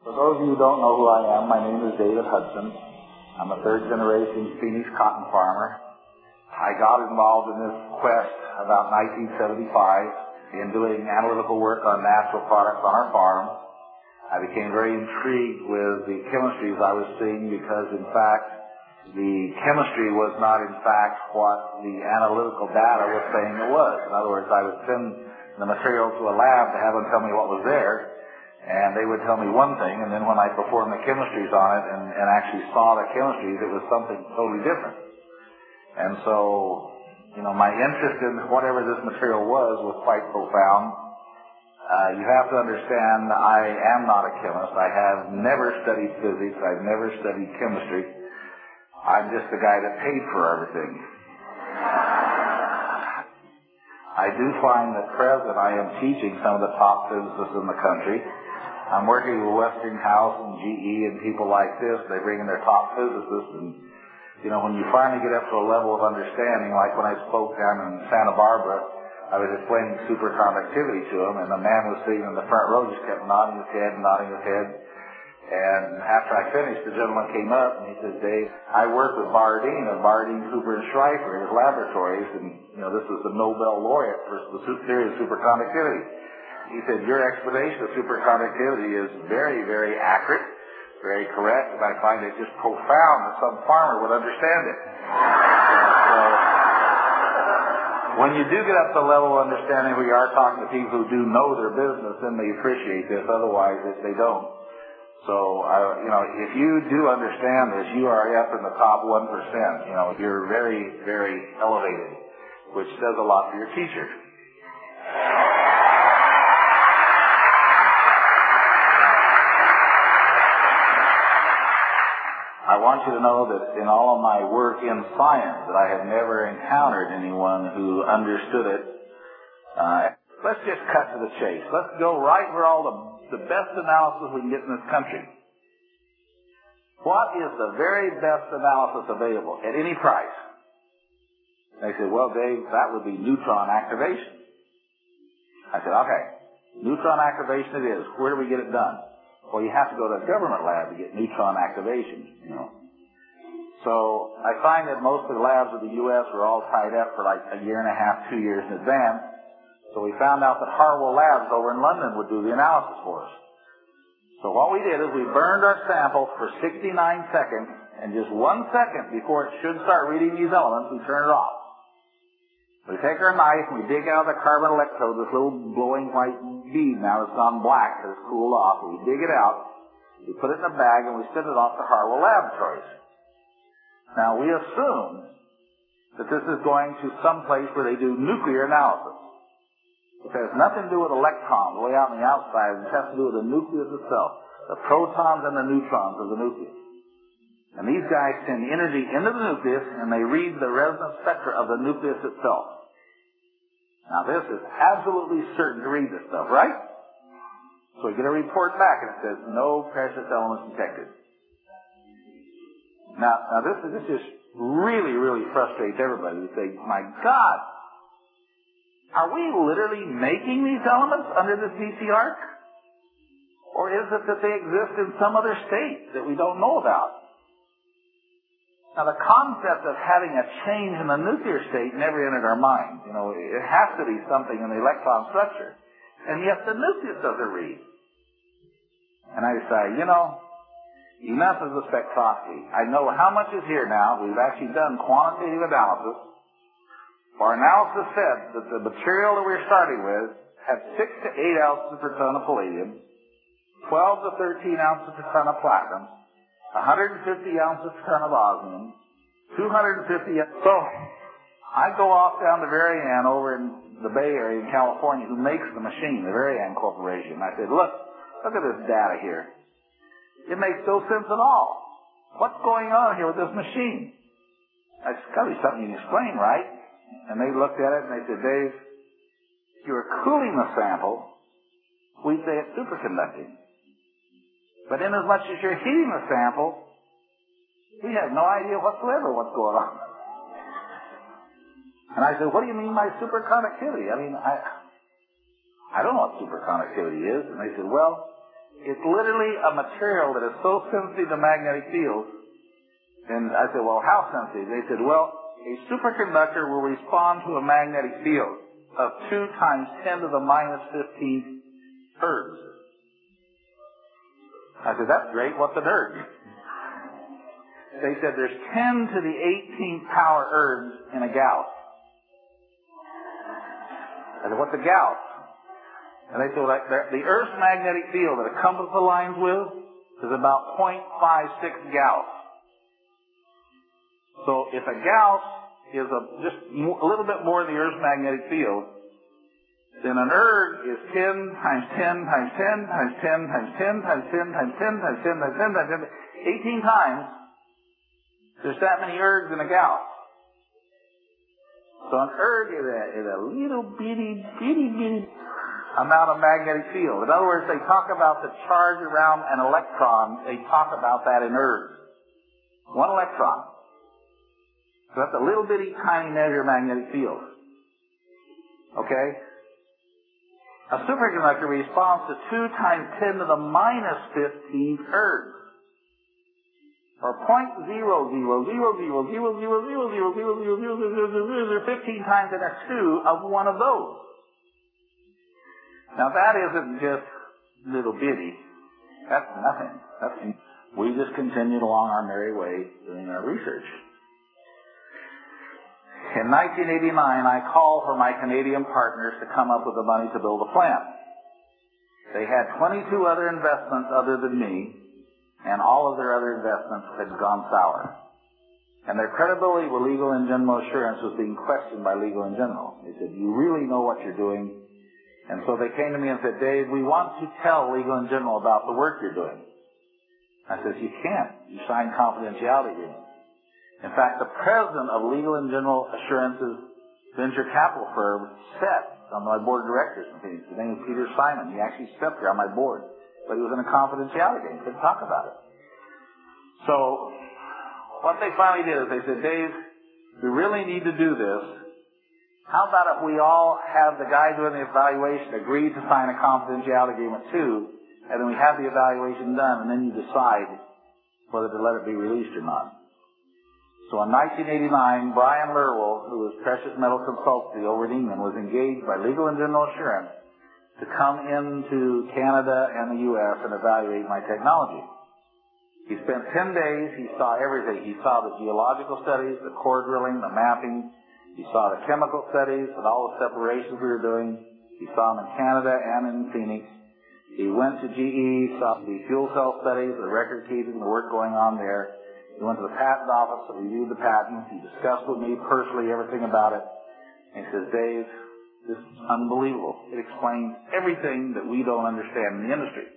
For those of you who don't know who I am, my name is David Hudson. I'm a third-generation Phoenix cotton farmer. I got involved in this quest about 1975 in doing analytical work on natural products on our farm. I became very intrigued with the chemistries I was seeing because, in fact, the chemistry was not, in fact, what the analytical data was saying it was. In other words, I would send the material to a lab to have them tell me what was there, and they would tell me one thing, and then when I performed the chemistries on it and actually saw the chemistries, it was something totally different. And so, my interest in whatever this material was quite profound. You have to understand, I am not a chemist. I have never studied physics. I've never studied chemistry. I'm just the guy that paid for everything. I do find that present I am teaching some of the top physicists in the country. I'm working with Westinghouse and GE and people like this. They bring in their top physicists, and when you finally get up to a level of understanding, like when I spoke down in Santa Barbara, I was explaining superconductivity to them, and the man was sitting in the front row just kept nodding his head and nodding his head. And after I finished, the gentleman came up and he said, "Dave, I work with Bardeen of Bardeen, Cooper, and Schrieffer in his laboratories, and this is the Nobel laureate for the theory of superconductivity." He said, "Your explanation of superconductivity is very, very accurate, very correct, and I find it just profound that some farmer would understand it." So, when you do get up to the level of understanding where you are talking to people who do know their business, then they appreciate this. Otherwise, they don't. So, if you do understand this, you are up in the top 1%. You're very, very elevated, which does a lot for your teacher. I want you to know that in all of my work in science, that I have never encountered anyone who understood it. Let's just cut to the chase. Let's go right where all the best analysis we can get in this country. What is the very best analysis available at any price? They said, "Well, Dave, that would be neutron activation." I said, "Okay, neutron activation it is. Where do we get it done?" "Well, you have to go to a government lab to get neutron activation, So I find that most of the labs of the U.S. were all tied up for like a year and a half, 2 years in advance. So we found out that Harwell Labs over in London would do the analysis for us. So what we did is we burned our sample for 69 seconds, and just 1 second before it should start reading these elements, we turn it off. We take our knife and we dig out the carbon electrode, this little glowing white bead now it's gone black because it's cooled off. We dig it out, we put it in a bag, and we send it off to Harwell Laboratories. Now we assume that this is going to some place where they do nuclear analysis. It has nothing to do with electrons way out on the outside. It has to do with the nucleus itself, the protons and the neutrons of the nucleus. And these guys send energy into the nucleus, and they read the resonance spectra of the nucleus itself. Now this is absolutely certain to read this stuff, right? So we get a report back, and it says, "No precious elements detected." Now this just really, really frustrates everybody. They say, "My God, are we literally making these elements under this DC arc? Or is it that they exist in some other state that we don't know about?" Now, the concept of having a change in the nuclear state never entered our minds. It has to be something in the electron structure. And yet the nucleus doesn't read. And I decide, enough of the spectroscopy. I know how much is here now. We've actually done quantitative analysis. Our analysis said that the material that we're starting with had 6 to 8 ounces per ton of palladium, 12 to 13 ounces per ton of platinum, 150 ounces per ton of osmium, 250. So I go off down to Varian over in the Bay Area in California, who makes the machine, the Varian Corporation. I said, look at this data here. It makes no sense at all. What's going on here with this machine? It's got to be something you can explain, right? And they looked at it and they said, Dave, you're cooling the sample. We say it's superconducting. But inasmuch as you're heating the sample, we have no idea whatsoever what's going on. And I said, what do you mean by superconductivity? I mean, I don't know what superconductivity is. And they said, well, it's literally a material that is so sensitive to magnetic fields. And I said, well, how sensitive? They said, well, a superconductor will respond to a magnetic field of 2 times 10 to the minus 15 ergs. I said, that's great. What's an erg? They said there's 10 to the 18th power ergs in a Gauss. I said, what's a Gauss? And they said, well, the Earth's magnetic field that a compass aligns with is about 0.56 Gauss. So if a Gauss is just a little bit more than the Earth's magnetic field, then an erg is 10 times 10 times 10 times 10 times 10 times 10 times 10 times 10 times 10 times 10, 18 times. There's that many ergs in a Gauss. So an erg is a little bitty amount of magnetic field. In other words, they talk about the charge around an electron. They talk about that in ergs. 1 electron. So that's a little bitty tiny measure of magnetic field. Okay? A superconductor responds to 2 times 10 to the minus 15 ergs. Or 0.000000000000000000015 times in a 2 of one of those. Now that isn't just little bitty. That's nothing. We just continued along our merry way doing our research. In 1989, I called for my Canadian partners to come up with the money to build a plant. They had 22 other investments other than me, and all of their other investments had gone sour. And their credibility with Legal and General Assurance was being questioned by Legal and General. They said, you really know what you're doing? And so they came to me and said, Dave, we want to tell Legal and General about the work you're doing. I said, you can't. You signed confidentiality agreements. In fact, the president of Legal and General Assurance's venture capital firm sat on my board of directors. His name is Peter Simon. He actually sat there on my board. But he was in a confidentiality agreement. Couldn't talk about it. So what they finally did is they said, Dave, we really need to do this. How about if we all have the guy doing the evaluation agree to sign a confidentiality agreement too, and then we have the evaluation done, and then you decide whether to let it be released or not. So in 1989, Brian Lerwell, who was Precious Metal Consultancy over in England, was engaged by Legal and General Assurance to come into Canada and the U.S. and evaluate my technology. He spent 10 days. He saw everything. He saw the geological studies, the core drilling, the mapping. He saw the chemical studies and all the separations we were doing. He saw them in Canada and in Phoenix. He went to GE, saw the fuel cell studies, the record keeping, the work going on there. He went to the patent office, reviewed the patents. He discussed with me personally everything about it. And he says, Dave, this is unbelievable. It explains everything that we don't understand in the industry.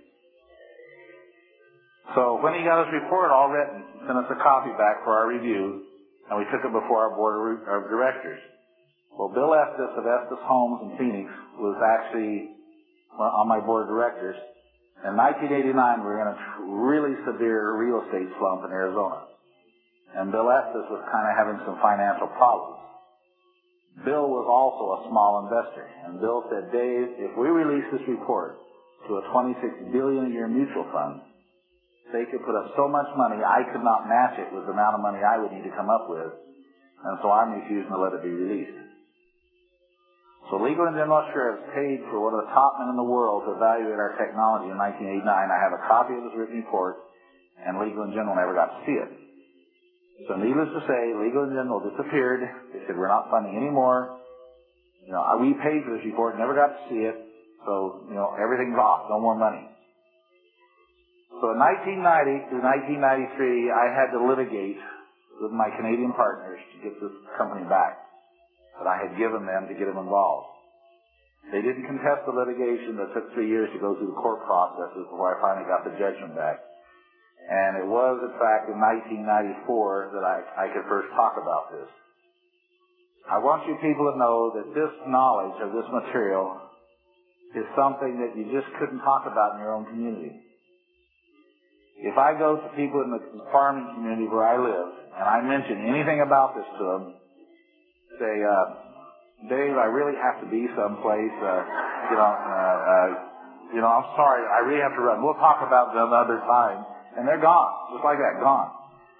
So when he got his report all written, he sent us a copy back for our review, and we took it before our board of directors. Well, Bill Estes of Estes Homes in Phoenix was actually on my board of directors. In 1989, we were in a really severe real estate slump in Arizona. And Bill Estes was kind of having some financial problems. Bill was also a small investor. And Bill said, Dave, if we release this report to a $26 billion a year mutual fund, they could put up so much money, I could not match it with the amount of money I would need to come up with. And so I'm refusing to let it be released. So Legal and General Assurance paid for one of the top men in the world to evaluate our technology in 1989. I have a copy of his written report, and Legal and General never got to see it. So needless to say, Legal and General disappeared. They said, we're not funding anymore. We paid for this report, never got to see it. So, everything's off. No more money. So in 1990 through 1993, I had to litigate with my Canadian partners to get this company back that I had given them to get them involved. They didn't contest the litigation. That took 3 years to go through the court processes before I finally got the judgment back. And it was, in fact, in 1994 that I could first talk about this. I want you people to know that this knowledge of this material is something that you just couldn't talk about in your own community. If I go to people in the farming community where I live, and I mention anything about this to them, say, Dave, I really have to be someplace, I'm sorry, I really have to run. We'll talk about them another time. And they're gone, just like that, gone.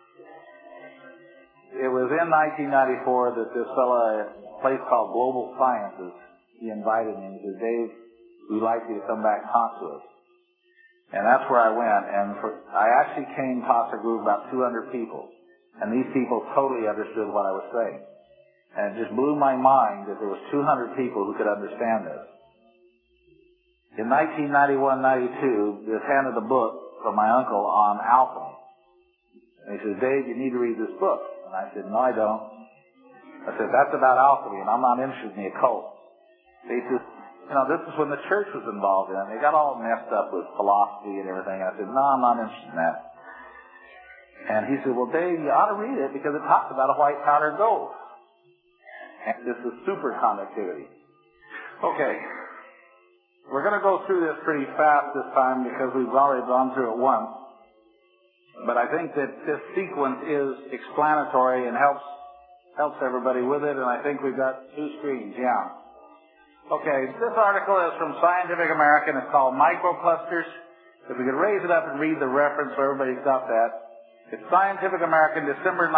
It was in 1994 that this fellow, a place called Global Sciences, he invited me and he said, Dave, we'd like you to come back and talk to us. And that's where I went. And I actually came to a group of about 200 people. And these people totally understood what I was saying. And it just blew my mind that there was 200 people who could understand this. In 1991-92, they handed a book from my uncle on alchemy. And he says, Dave, you need to read this book. And I said, no, I don't. I said, that's about alchemy, and I'm not interested in the occult. He says, this is when the church was involved in it. They got all messed up with philosophy and everything. I said, no, I'm not interested in that. And he said, well, Dave, you ought to read it because it talks about a white powder gold. And this is superconductivity. Okay. We're going to go through this pretty fast this time because we've already gone through it once. But I think that this sequence is explanatory and helps everybody with it. And I think we've got 2 screens, yeah. Okay, this article is from Scientific American. It's called Microclusters. If we could raise it up and read the reference so everybody's got that. It's Scientific American, December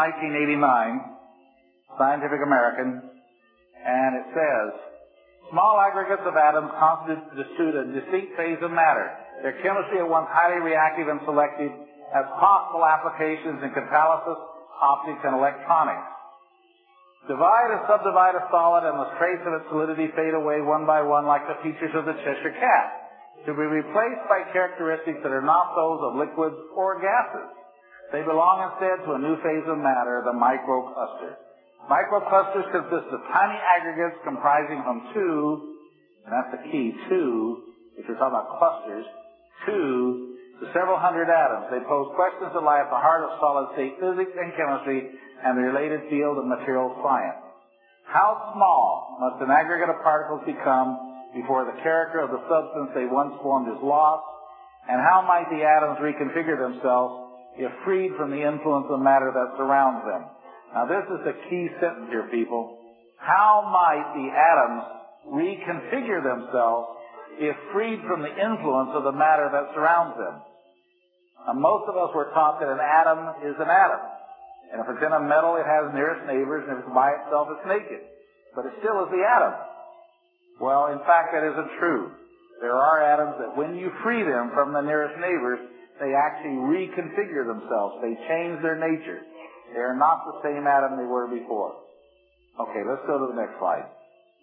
1989. Scientific American. And it says, small aggregates of atoms constitute a distinct phase of matter. Their chemistry at once highly reactive and selective, has possible applications in catalysis, optics, and electronics. Divide and subdivide a solid and the trace of its solidity fade away one by one like the features of the Cheshire Cat, to be replaced by characteristics that are not those of liquids or gases. They belong instead to a new phase of matter, the microcluster. Microclusters consist of tiny aggregates comprising from 2, and that's the key, 2, if you're talking about clusters, 2 to several hundred atoms. They pose questions that lie at the heart of solid-state physics and chemistry and the related field of material science. How small must an aggregate of particles become before the character of the substance they once formed is lost, and how might the atoms reconfigure themselves if freed from the influence of matter that surrounds them? Now this is the key sentence here, people. How might the atoms reconfigure themselves if freed from the influence of the matter that surrounds them? Now, most of us were taught that an atom is an atom. And if it's in a metal, it has nearest neighbors, and if it's by itself, it's naked. But it still is the atom. Well, in fact, that isn't true. There are atoms that when you free them from the nearest neighbors, they actually reconfigure themselves. They change their nature. They are not the same atom they were before. Okay, let's go to the next slide.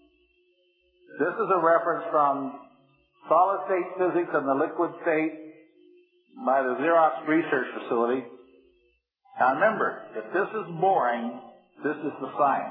This is a reference from Solid-State Physics and the Liquid State by the Xerox Research Facility. Now remember, if this is boring, this is the science.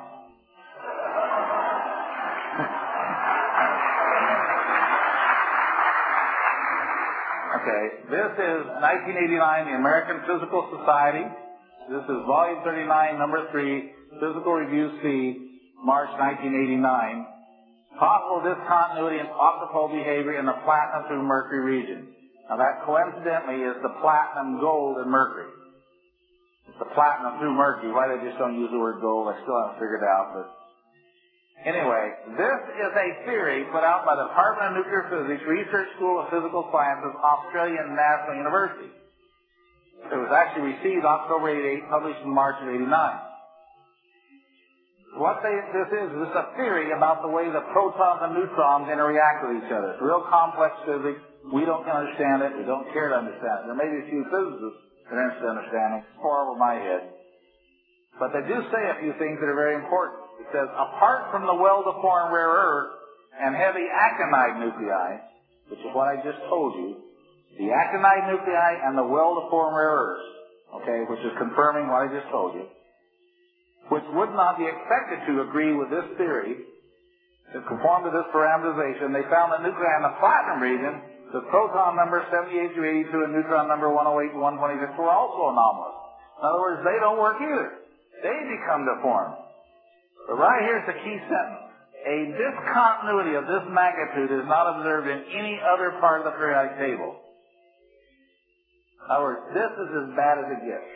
Okay, this is 1989, the American Physical Society. This is volume 39, number 3, Physical Review C, March 1989. Possible discontinuity in optical behavior in the platinum through mercury region. Now that coincidentally is the platinum, gold, and mercury. It's the platinum through mercury. Why they just don't use the word gold, I still haven't figured out. But anyway, this is a theory put out by the Department of Nuclear Physics, Research School of Physical Sciences, Australian National University. It was actually received October 88, published in March of 89. This is a theory about the way the protons and neutrons interact with each other. It's real complex physics. We don't understand it. We don't care to understand it. There may be a few physicists that are interested in understanding. Far over my head. But they do say a few things that are very important. It says, apart from the well-deformed rare earth and heavy actinide nuclei, which is what I just told you, the actinide nuclei and the well-deformed rare earths, okay, which is confirming what I just told you, which would not be expected to agree with this theory, to conform to this parameterization, they found that nuclei in the platinum region, the proton number 78 to 82 and neutron number 108 to 126 were also anomalous. In other words, they don't work either. They become deformed. But right here's the key sentence. A discontinuity of this magnitude is not observed in any other part of the periodic table. In other words, this is as bad as it gets.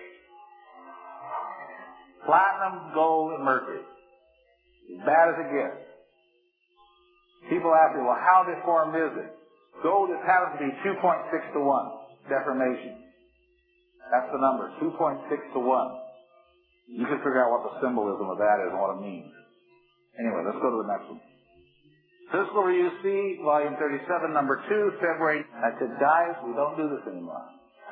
Platinum, gold, and mercury. As bad as it gets. People ask me, well, how deformed is it? Gold just happens to be 2.6 to 1 deformation. That's the number, 2.6 to 1. You can figure out what the symbolism of that is and what it means. Anyway, let's go to the next one. Physical Review C, Volume 37, Number 2, February. I said, guys, we don't do this anymore.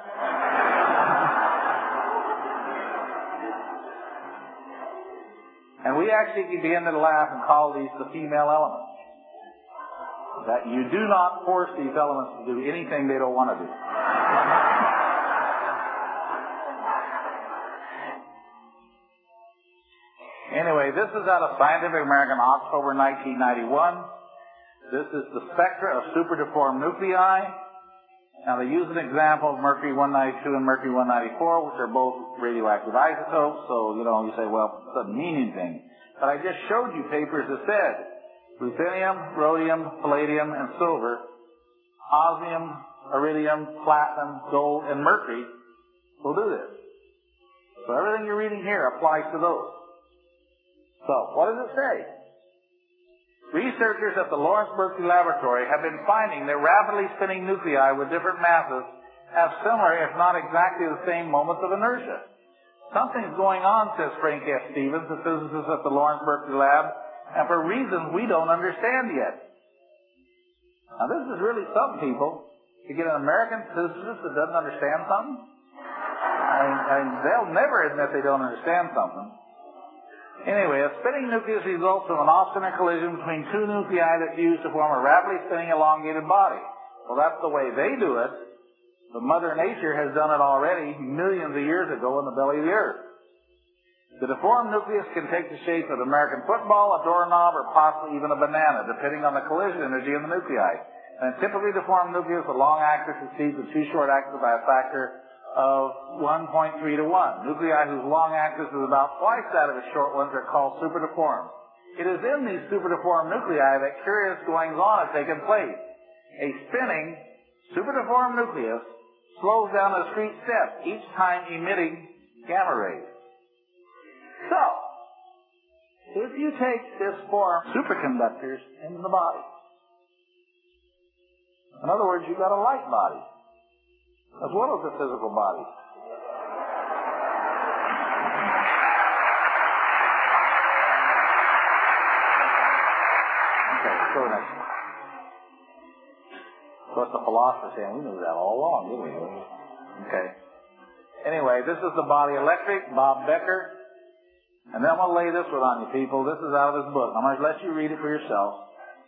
And we actually begin to laugh and call these the female elements. That you do not force these elements to do anything they don't want to do. Anyway, this is out of Scientific American, October 1991. This is the spectra of superdeformed nuclei. Now, they use an example of mercury-192 and mercury-194, which are both radioactive isotopes. So, you say, well, it doesn't mean anything. But I just showed you papers that said ruthenium, rhodium, palladium, and silver, osmium, iridium, platinum, gold, and mercury will do this. So everything you're reading here applies to those. So, what does it say? Researchers at the Lawrence Berkeley Laboratory have been finding that rapidly spinning nuclei with different masses have similar, if not exactly the same, moments of inertia. Something's going on, says Frank F. Stevens, a physicist at the Lawrence Berkeley Lab, and for reasons we don't understand yet. Now, this is really some people. To get an American physicist that doesn't understand something? I mean, they'll never admit they don't understand something. Anyway, a spinning nucleus results from an obstinate collision between two nuclei that fuse to form a rapidly spinning elongated body. Well, that's the way they do it, but Mother Nature has done it already millions of years ago in the belly of the earth. The deformed nucleus can take the shape of an American football, a doorknob, or possibly even a banana, depending on the collision energy in the nuclei. And a typically deformed nucleus with long axis succeeds with two short axes by a factor of 1.3 to 1. Nuclei whose long axis is about twice that of its short ones are called superdeformed. It is in these superdeformed nuclei that curious goings-on have taken place. A spinning, superdeformed nucleus slows down a discrete step, each time emitting gamma rays. So, if you take this form, superconductors, into the body, in other words, you've got a light body, as well as a physical body. Okay, let's go next one. Of course, the philosophers saying we knew that all along, didn't we? Okay. Anyway, this is the body electric, Bob Becker. And then I'm going to lay this one on you people. This is out of his book. I'm going to let you read it for yourself.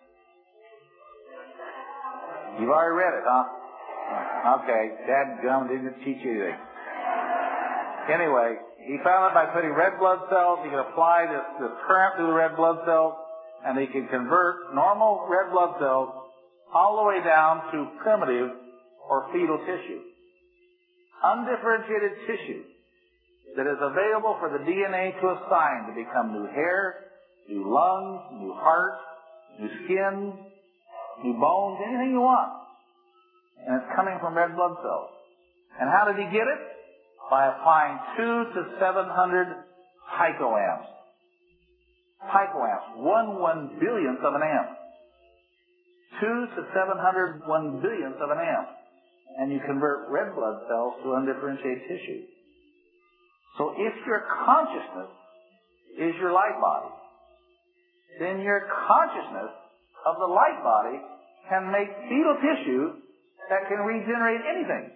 You've already read it, huh? Okay, dadgum didn't teach you anything. Anyway, he found that by putting red blood cells, he could apply this current through the red blood cells, and he can convert normal red blood cells all the way down to primitive or fetal tissue. Undifferentiated tissue that is available for the DNA to assign to become new hair, new lungs, new heart, new skin, new bones, anything you want. And it's coming from red blood cells. And how did he get it? By applying 2 to 700 picoamps. Picoamps, 1/1 billionth of an amp. 2 to 700 1/billionth of an amp. And you convert red blood cells to undifferentiated tissue. So if your consciousness is your light body, then your consciousness of the light body can make fetal tissue that can regenerate anything.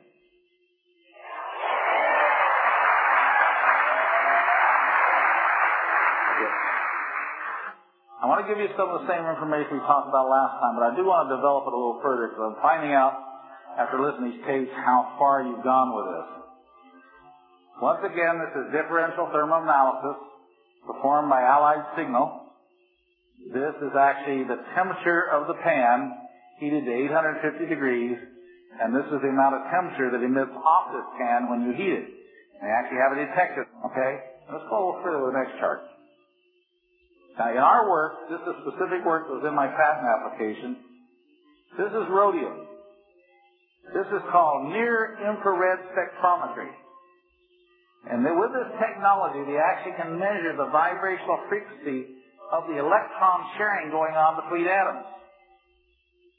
I want to give you some of the same information we talked about last time, but I do want to develop it a little further because I'm finding out, after listening to these tapes, how far you've gone with this. Once again, this is differential thermoanalysis performed by Allied Signal. This is actually the temperature of the pan heated to 850 degrees, and this is the amount of temperature that emits off this pan when you heat it. They actually have a detector, okay? Let's go a little further to the next chart. Now, in our work, this is specific work that was in my patent application. This is rhodium. This is called near-infrared spectrometry. And then with this technology, they actually can measure the vibrational frequency of the electron sharing going on between atoms. So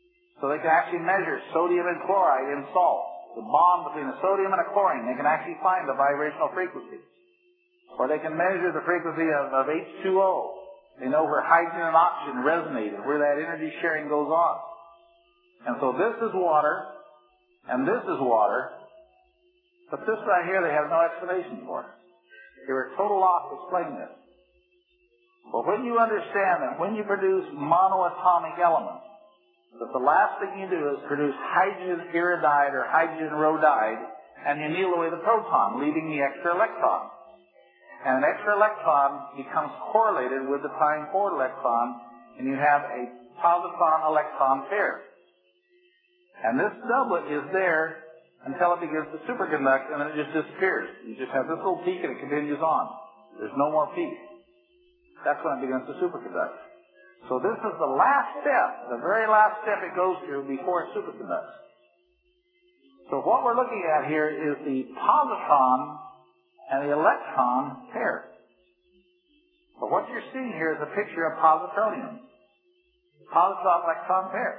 So they can actually measure sodium and chloride in salt. The bond between a sodium and a chlorine, they can actually find the vibrational frequency. Or they can measure the frequency of H2O. They know where hydrogen and oxygen resonate and where that energy sharing goes on. And so this is water, and this is water, but this right here they have no explanation for. They were at total loss to explain this. But when you understand that when you produce monoatomic elements, that the last thing you do is produce hydrogen iridide or hydrogen rhodide, and you anneal away the proton, leaving the extra electron. And an extra electron becomes correlated with the time forward electron, and you have a positron-electron pair. And this doublet is there until it begins to superconduct, and then it just disappears. You just have this little peak, and it continues on. There's no more peak. That's when it begins to superconduct. So this is the last step, the very last step it goes through before it superconducts. So what we're looking at here is the positron and the electron pair. But what you're seeing here is a picture of positronium. Positron-electron pair.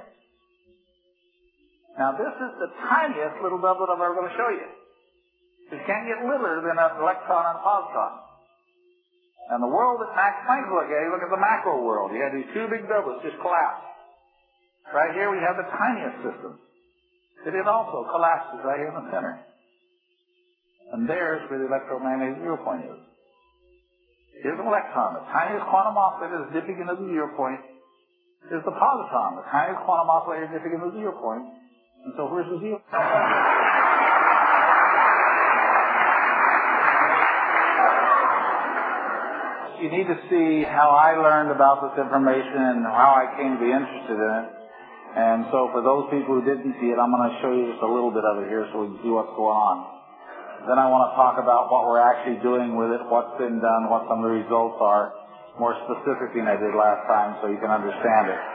Now this is the tiniest little doublet I'm ever going to show you. It can't get littler than an electron and a positron. And the world that Max Planck looked at, you look at the macro world. You had these two big doublets just collapse. Right here we have the tiniest system. It also collapses right here in the center. And there's where the electromagnetic zero point is. Here's an electron. The tiniest quantum oscillator is dipping into the zero point. Here's the positron. The tiniest quantum oscillator dipping into the zero point. And so where's the zero? You need to see how I learned about this information and how I came to be interested in it. And so for those people who didn't see it, I'm going to show you just a little bit of it here so we can see what's going on. Then I want to talk about what we're actually doing with it, what's been done, what some of the results are, more specifically than I did last time so you can understand it.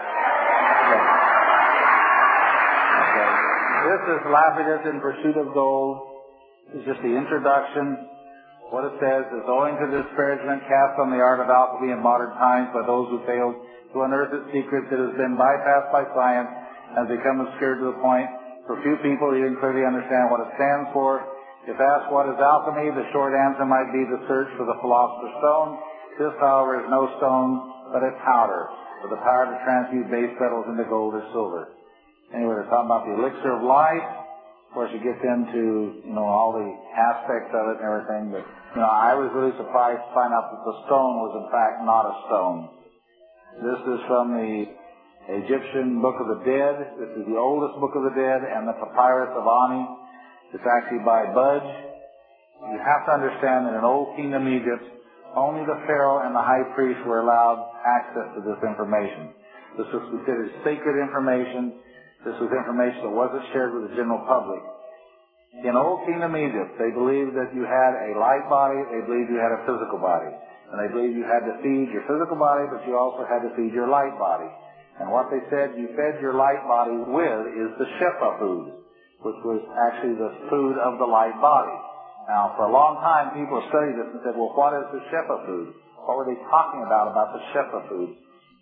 Okay. This is Lapidus in Pursuit of Gold. This is just the introduction. What it says is, owing to the disparagement cast on the art of alchemy in modern times by those who failed to unearth its secrets, it has been bypassed by science and has become obscured to the point for few people even clearly understand what it stands for. If asked what is alchemy, the short answer might be the search for the philosopher's stone. This, however, is no stone, but a powder, with the power to transmute base metals into gold or silver. Anyway, they're talking about the elixir of life. Of course, it gets into, all the aspects of it and everything, but, I was really surprised to find out that the stone was, in fact, not a stone. This is from the Egyptian Book of the Dead. This is the oldest Book of the Dead, and the Papyrus of Ani. It's actually by Budge. You have to understand that in Old Kingdom Egypt, only the Pharaoh and the high priest were allowed access to this information. This was considered sacred information. This was information that wasn't shared with the general public. In Old Kingdom Egypt, they believed that you had a light body, they believed you had a physical body. And they believed you had to feed your physical body, but you also had to feed your light body. And what they said you fed your light body with is the Shepa food, which was actually the food of the light body. Now, for a long time, people studied this and said, well, what is the Shepa food? What were they talking about the Shepa food?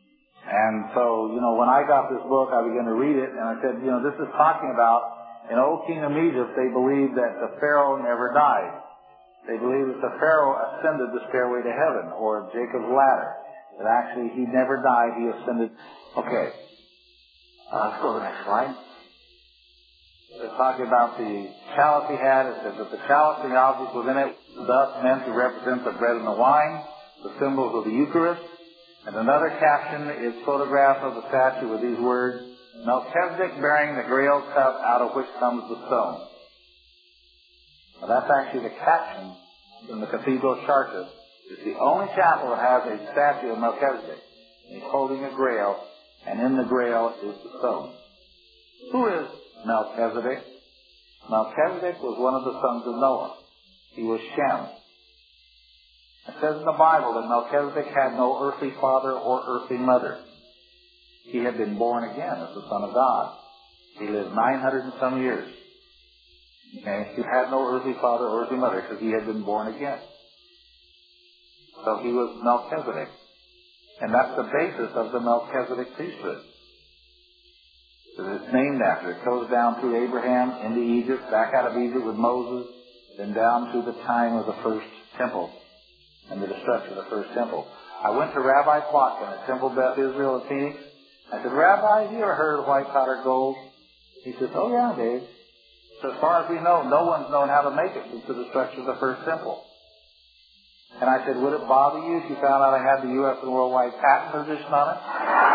And so, when I got this book, I began to read it, and I said, this is talking about, in Old Kingdom Egypt, they believed that the Pharaoh never died. They believed that the Pharaoh ascended the stairway to heaven, or Jacob's ladder. That actually he never died, he ascended. Okay. Let's go to the next slide. They're talking about the chalice he had. It says that the chalice and the objects within it, thus meant to represent the bread and the wine, the symbols of the Eucharist. And another caption is photograph of the statue with these words, Melchizedek bearing the grail cup out of which comes the stone. Now that's actually the caption in the Cathedral of Chartres. It's the only chapel that has a statue of Melchizedek. He's holding a grail, and in the grail is the stone. Who is Melchizedek? Melchizedek was one of the sons of Noah. He was Shem. It says in the Bible that Melchizedek had no earthly father or earthly mother. He had been born again as the Son of God. He lived 900 and some years. Okay? He had no earthly father or earthly mother because he had been born again. So he was Melchizedek. And that's the basis of the Melchizedek priesthood. Because it's named after. It goes down through Abraham into Egypt, back out of Egypt with Moses, then down to the time of the first temple and the destruction of the first temple. I went to Rabbi Plotkin at Temple Beth Israel in Phoenix. I said, Rabbi, have you ever heard of white powdered gold? He said, oh yeah, Dave. So as far as we know, no one's known how to make it since the destruction of the first temple. And I said, would it bother you if you found out I had the U.S. and worldwide patent position on it?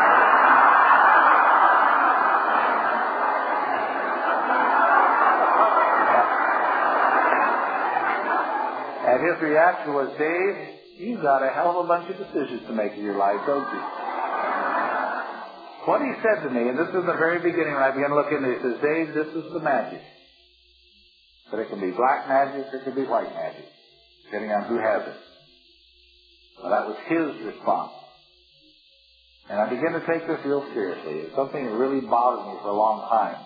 And his reaction was, Dave, you've got a hell of a bunch of decisions to make in your life, don't you? What he said to me, and this is the very beginning when I began to look into it, he says, Dave, this is the magic. But it can be black magic or it can be white magic, depending on who has it. Well, that was his response. And I began to take this real seriously. It's something that really bothered me for a long time.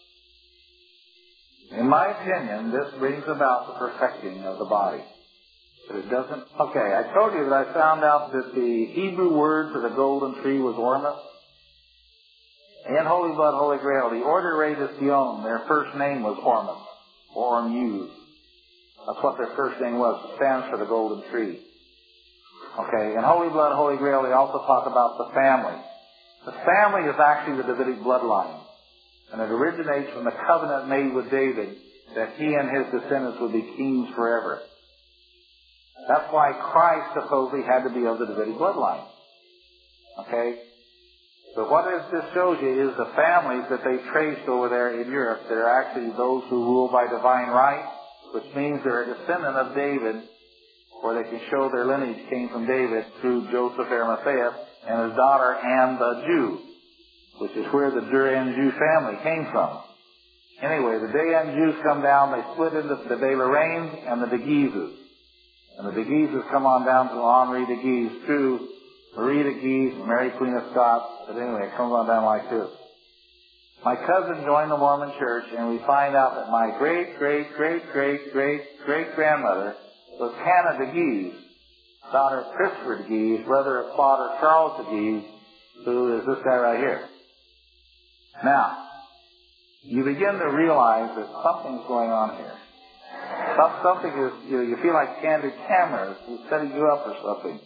In my opinion, this brings about the perfecting of the body. But it doesn't... Okay, I told you that I found out that the Hebrew word for the golden tree was ormus. And Holy Blood, Holy Grail, the Order Ray de Sion, their first name was Ormus, or Ormuz. That's what their first name was. It stands for the golden tree. Okay, in Holy Blood, Holy Grail, they also talk about the family. The family is actually the Davidic bloodline. And it originates from the covenant made with David that he and his descendants would be kings forever. That's why Christ supposedly had to be of the Davidic bloodline. Okay? But what this shows you is the families that they traced over there in Europe that are actually those who rule by divine right, which means they're a descendant of David, or they can show their lineage came from David through Joseph Arimathea and his daughter Anne the Jew, which is where the Duran Jew family came from. Anyway, the Dayan Jews come down, they split into the De Lorraines and the De Guises. And the De Guises come on down to Henri de Guise through Marie de Guise, Mary Queen of Scots. But anyway, it comes on down like this. My cousin joined the Mormon Church, and we find out that my great-great-great-great-great-great-grandmother was Hannah de Guise, daughter of Christopher de Guise, brother of Father Charles de Guise, who is this guy right here. Now, you begin to realize that something's going on here. Something is, you feel like candid cameras is setting you up or something.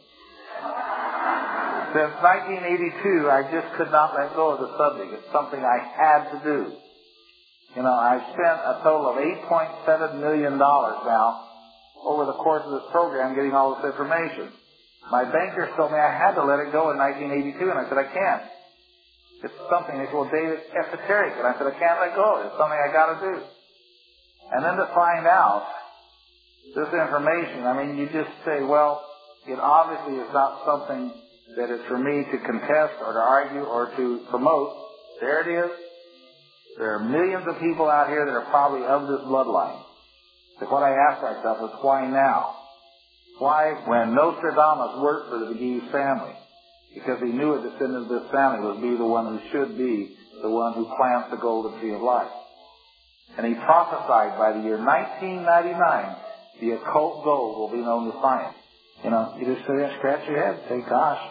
Since 1982, I just could not let go of the subject. It's something I had to do. I've spent a total of $8.7 million now over the course of this program getting all this information. My bankers told me I had to let it go in 1982, and I said, I can't. It's something, they said, well, David, esoteric. And I said, I can't let go. It's something I got to do. And then to find out this information, you just say, well, it obviously is not something that is for me to contest or to argue or to promote. There it is. There are millions of people out here that are probably of this bloodline. But what I ask myself is, why now? Why, when Nostradamus worked for the Guise family? Because he knew a descendant of this family would be the one who should be the one who plants the golden tree of life. And he prophesied by the year 1999, the occult gold will be known to science. You just sit there and scratch your head and say, gosh,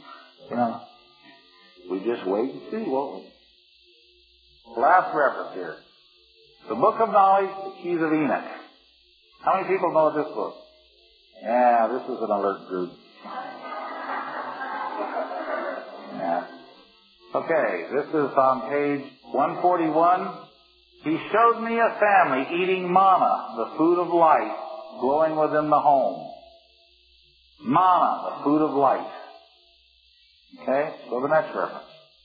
we just wait and see, won't we? Last reference here. The Book of Knowledge, the Keys of Enoch. How many people know this book? Yeah, this is an alert group. Yeah. Okay, this is on page 141. He showed me a family eating manna, the food of life, glowing within the home. Manna, the food of life. Okay, so the next reference.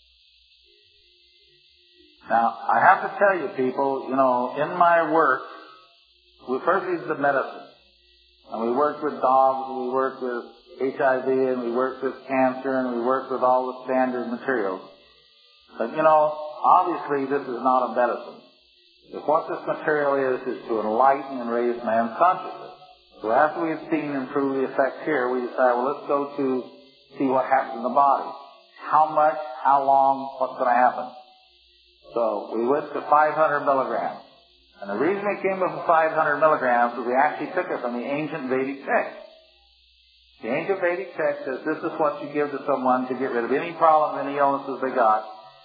Now, I have to tell you people, in my work, we first use the medicine. And we work with dogs, and we work with HIV, and we work with cancer, and we work with all the standard materials. But, obviously this is not a medicine. If what this material is to enlighten and raise man's consciousness. So after we have seen and proved the effects here, we decide, well, let's go to see what happens in the body. How much, how long, what's going to happen? So we went to 500 milligrams. And the reason we came up with 500 milligrams was we actually took it from the ancient Vedic text. The ancient Vedic text says this is what you give to someone to get rid of any problems, any illnesses they got.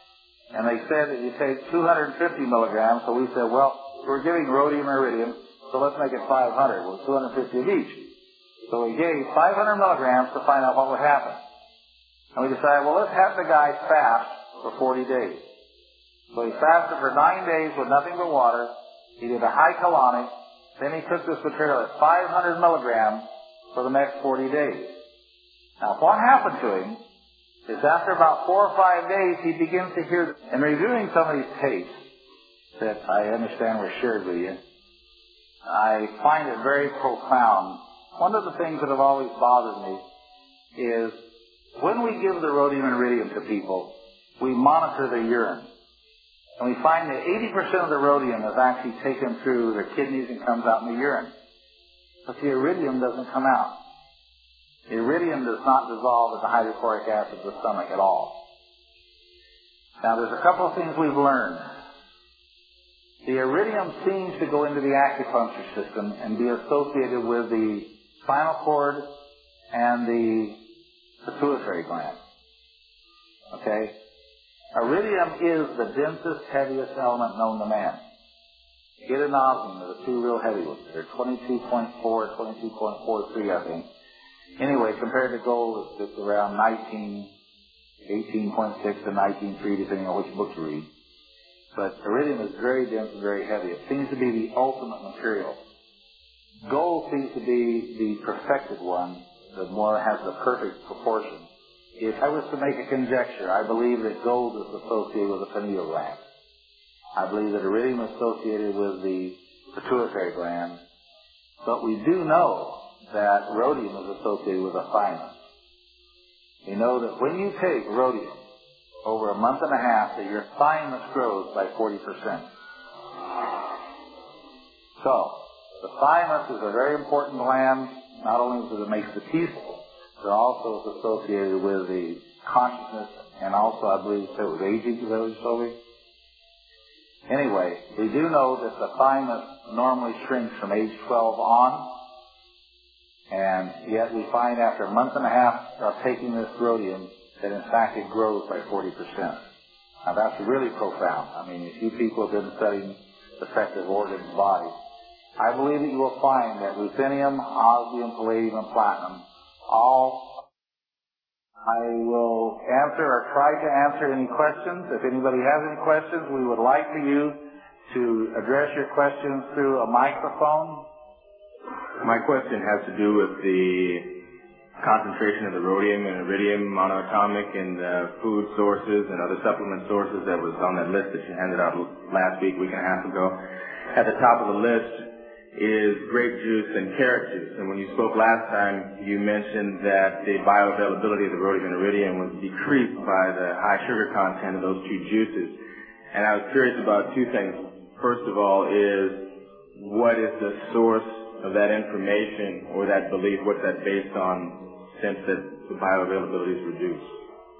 And they said that you take 250 milligrams, so we said, well, we're giving rhodium and iridium, so let's make it 500. Well, 250 of each. So we gave 500 milligrams to find out what would happen. And we decided, well, let's have the guy fast for 40 days. So he fasted for 9 days with nothing but water. He did a high colonic. Then he took this material at 500 milligrams for the next 40 days. Now, what happened to him is after about 4 or 5 days, he begins to hear, and reviewing some of these tapes that I understand were shared with you, I find it very profound. One of the things that have always bothered me is when we give the rhodium and iridium to people, we monitor their urine. And we find that 80% of the rhodium is actually taken through their kidneys and comes out in the urine. But the iridium doesn't come out. The iridium does not dissolve at the hydrochloric acid of the stomach at all. Now, there's a couple of things we've learned. The iridium seems to go into the acupuncture system and be associated with the spinal cord and the pituitary gland. Okay? Iridium is the densest, heaviest element known to man. It and osmium are the two real heavy ones. They're 22.4, 22.43, I think. Anyway, compared to gold, it's around 18.6 to 19.3, depending on which book you read. But iridium is very dense and very heavy. It seems to be the ultimate material. Gold seems to be the perfected one, that more has the perfect proportion. If I was to make a conjecture, I believe that gold is associated with the pineal gland. I believe that iridium is associated with the pituitary gland. But we do know that rhodium is associated with the thymus. We know that when you take rhodium over a month and a half, that your thymus grows by 40%. So, the thymus is a very important gland. Not only does it make the peaceful, but also is associated with the consciousness, and also, I believe, it was aging, is that what you told me? Anyway, we do know that the thymus normally shrinks from age 12 on, and yet we find after a month and a half of taking this rhodium that in fact it grows by 40%. Now that's really profound. I mean, if you people have been studying affected organs and bodies, I believe that you will find that ruthenium, osmium, palladium, and platinum, all I will answer or try to answer any questions. If anybody has any questions, we would like for you to address your questions through a microphone. My question has to do with the concentration of the rhodium and iridium monoatomic in food sources and other supplement sources that was on that list that you handed out last week and a half ago. At the top of the list is grape juice and carrot juice. And when you spoke last time, you mentioned that the bioavailability of the rhodium and iridium was decreased by the high sugar content of those two juices. And I was curious about two things. First of all is, what is the source of that information or that belief? What's that based on, since that the bioavailability is reduced?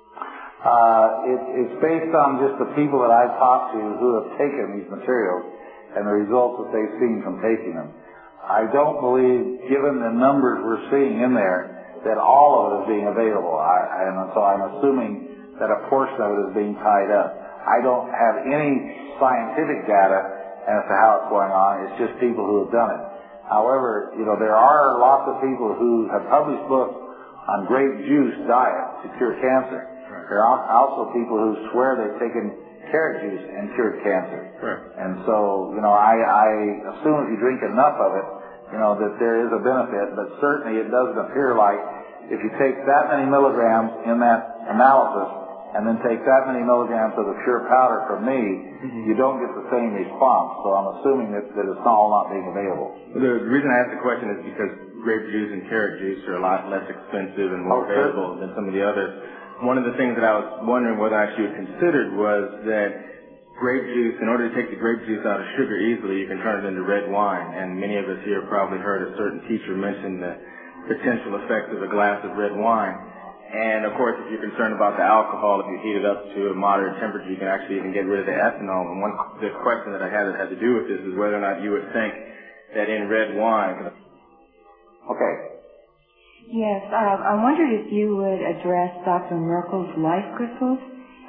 It's based on just the people that I've talked to who have taken these materials and the results that they've seen from taking them. I don't believe, given the numbers we're seeing in there, that all of it is being available. And so I'm assuming that a portion of it is being tied up. I don't have any scientific data as to how it's going on. It's just people who have done it. However, there are lots of people who have published books on grape juice diet to cure cancer. Right. There are also people who swear they've taken carrot juice and cured cancer. Right. And so, I assume if you drink enough of it, that there is a benefit, but certainly it doesn't appear like if you take that many milligrams in that analysis and then take that many milligrams of the pure powder from me, you don't get the same response. So I'm assuming that it's all not being available. The reason I asked the question is because grape juice and carrot juice are a lot less expensive and more available than some of the others. One of the things that I was wondering whether I should have considered was that grape juice, in order to take the grape juice out of sugar easily, you can turn it into red wine. And many of us here probably heard a certain teacher mention the potential effects of a glass of red wine. And, of course, if you're concerned about the alcohol, if you heat it up to a moderate temperature, you can actually even get rid of the ethanol. And the question that I had that had to do with this is whether or not you would think that in red wine... Okay. Yes, I wondered if you would address Dr. Merkel's life crystals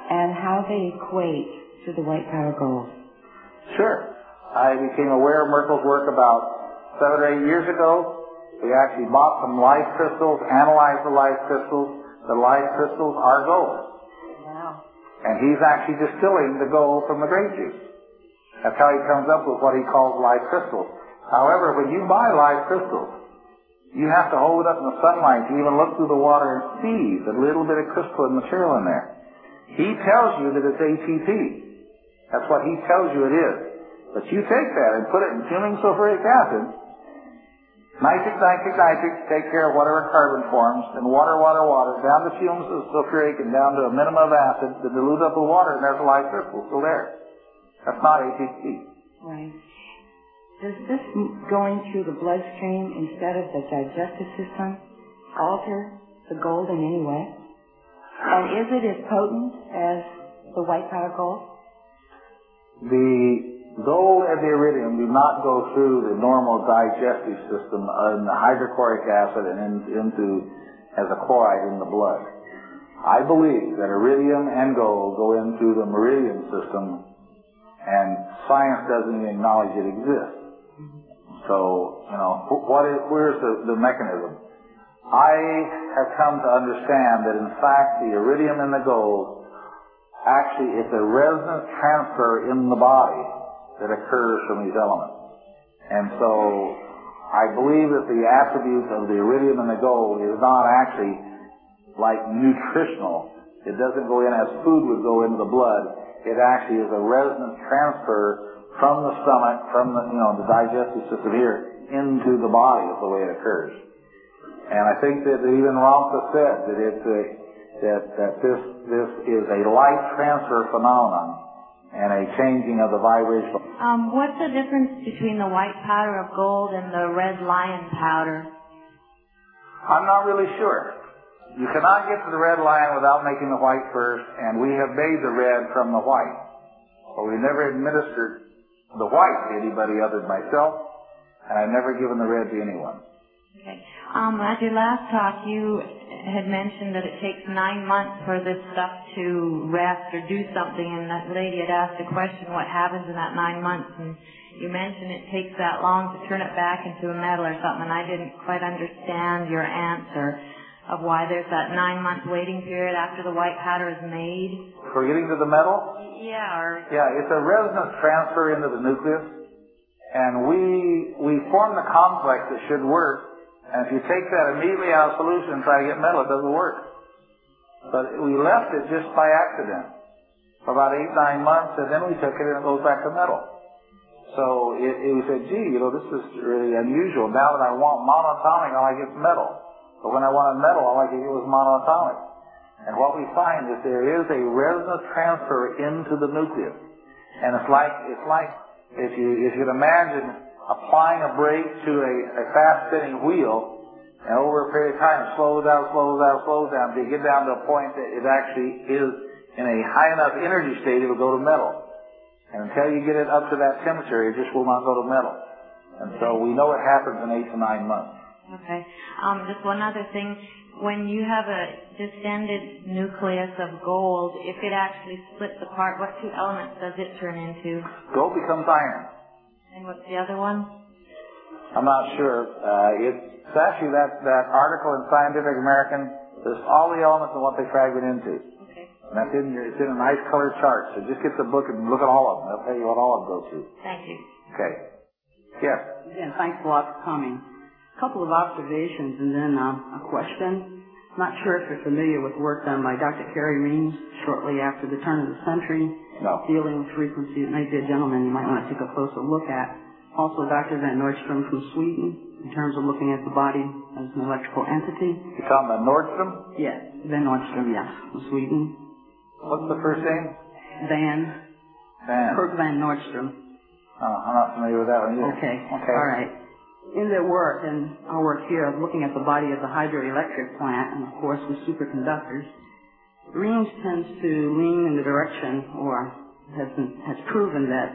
and how they equate to the white powder gold? Sure. I became aware of Merkel's work about 7 or 8 years ago. We actually bought some live crystals, analyzed the live crystals. The live crystals are gold. Wow. And he's actually distilling the gold from the grape juice. That's how he comes up with what he calls live crystals. However, when you buy live crystals, you have to hold it up in the sunlight to even look through the water and see the little bit of crystalline material in there. He tells you that it's ATP. That's what he tells you it is. But you take that and put it in fuming sulfuric acid, nitric, take care of whatever carbon forms, and water, down to fumes of sulfuric and down to a minimum of acid to dilute up the water, and there's a live crystal still there. That's not ATP. Right. Does this going through the bloodstream instead of the digestive system alter the gold in any way? And is it as potent as the white powder gold? The gold and the iridium do not go through the normal digestive system in the hydrochloric acid and into as a chloride in the blood. I believe that iridium and gold go into the meridian system, and science doesn't even acknowledge it exists. So, where's the mechanism? I have come to understand that in fact the iridium and the gold actually it's a resonance transfer in the body that occurs from these elements. And so I believe that the attributes of the iridium and the gold is not actually like nutritional. It doesn't go in as food would go into the blood. It actually is a resonance transfer from the stomach, from the digestive system here, into the body is the way it occurs. And I think that even Ramtha said that this is a light transfer phenomenon and a changing of the vibration. What's the difference between the white powder of gold and the red lion powder? I'm not really sure. You cannot get to the red lion without making the white first, and we have made the red from the white. But we never administered the white to anybody other than myself, and I've never given the red to anyone. Okay. At your last talk, you had mentioned that it takes 9 months for this stuff to rest or do something, and that lady had asked a question, what happens in that 9 months? And you mentioned it takes that long to turn it back into a metal or something, and I didn't quite understand your answer of why there's that 9-month waiting period after the white powder is made. For getting to the metal? Yeah, it's a resonance transfer into the nucleus, and we form the complex that should work. And if you take that immediately out of solution and try to get metal, it doesn't work. But we left it just by accident for about 8-9 months, and then we took it and it goes back to metal. So we said, gee, this is really unusual. Now that I want monatomic, all I get is metal. But when I wanted metal, all I could get was monoatomic. And what we find is there is a resonance transfer into the nucleus. And it's like if you could imagine applying a brake to a fast-spinning wheel, and over a period of time it slows down, till you get down to a point that it actually is in a high enough energy state, it will go to metal. And until you get it up to that temperature, it just will not go to metal. And so we know it happens in 8 to 9 months. Okay. Just one other thing. When you have a distended nucleus of gold, if it actually splits apart, what 2 elements does it turn into? Gold becomes iron. And what's the other one? I'm not sure. It's actually that article in Scientific American. There's all the elements and what they fragment into. Okay. And that's it's in a nice colored chart. So just get the book and look at all of them. They'll tell you what all of them go to. Thank you. Okay. Yes. Again, thanks a lot for coming. A couple of observations and then a question. I'm not sure if you're familiar with work done by Dr. Kerry Reams shortly after the turn of the century. No. Dealing with frequency. It might be a gentleman you might want to take a closer look at. Also, Dr. Van Nordstrom from Sweden, in terms of looking at the body as an electrical entity. You're talking about Nordstrom? Yes, Van Nordstrom, yes, from Sweden. What's the first name? Van. Kurt Van Nordstrom. Oh, I'm not familiar with that one either. Okay. All right. In their work, and our work here of looking at the body of the hydroelectric plant, and of course with superconductors, Reams tends to lean in the direction, or has proven that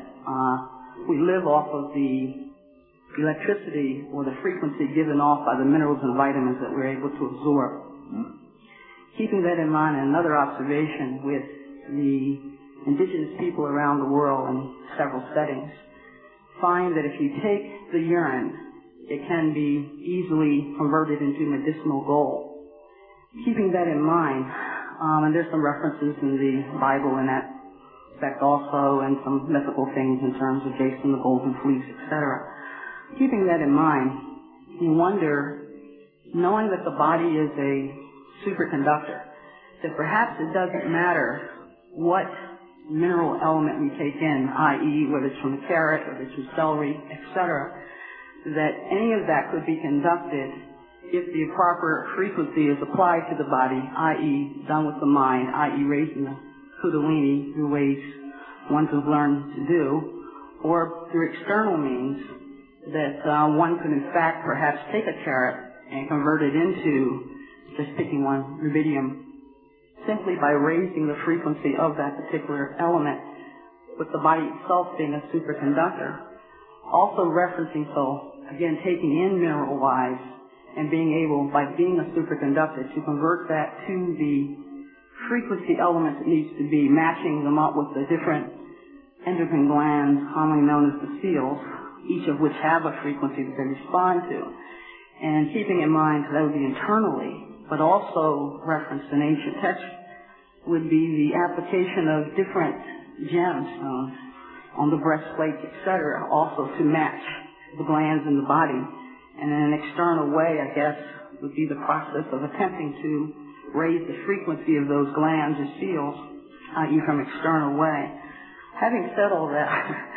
we live off of the electricity or the frequency given off by the minerals and vitamins that we're able to absorb. Mm-hmm. Keeping that in mind, and another observation with the indigenous people around the world in several settings find that if you take the urine, it can be easily converted into medicinal gold. Keeping that in mind, and there's some references in the Bible in that respect also, and some mythical things in terms of Jason the Golden Fleece, etc. Keeping that in mind, you wonder, knowing that the body is a superconductor, that perhaps it doesn't matter what mineral element we take in, i.e. whether it's from a carrot, whether it's from celery, etc., that any of that could be conducted if the proper frequency is applied to the body, i.e. done with the mind, i.e. raising the Kundalini through ways one has learned to do, or through external means that one could in fact perhaps take a carrot and convert it into, just picking one, rubidium, simply by raising the frequency of that particular element, with the body itself being a superconductor. Also referencing, so again, taking in mineral-wise and being able, by being a superconductor, to convert that to the frequency element it needs to be, matching them up with the different endocrine glands, commonly known as the seals, each of which have a frequency that they respond to. And keeping in mind that would be internally, but also referenced in ancient texts, would be the application of different gemstones on the breastplates, etc., also to match the glands in the body. And in an external way, I guess, would be the process of attempting to raise the frequency of those glands or seals, i.e. from external way. Having said all that,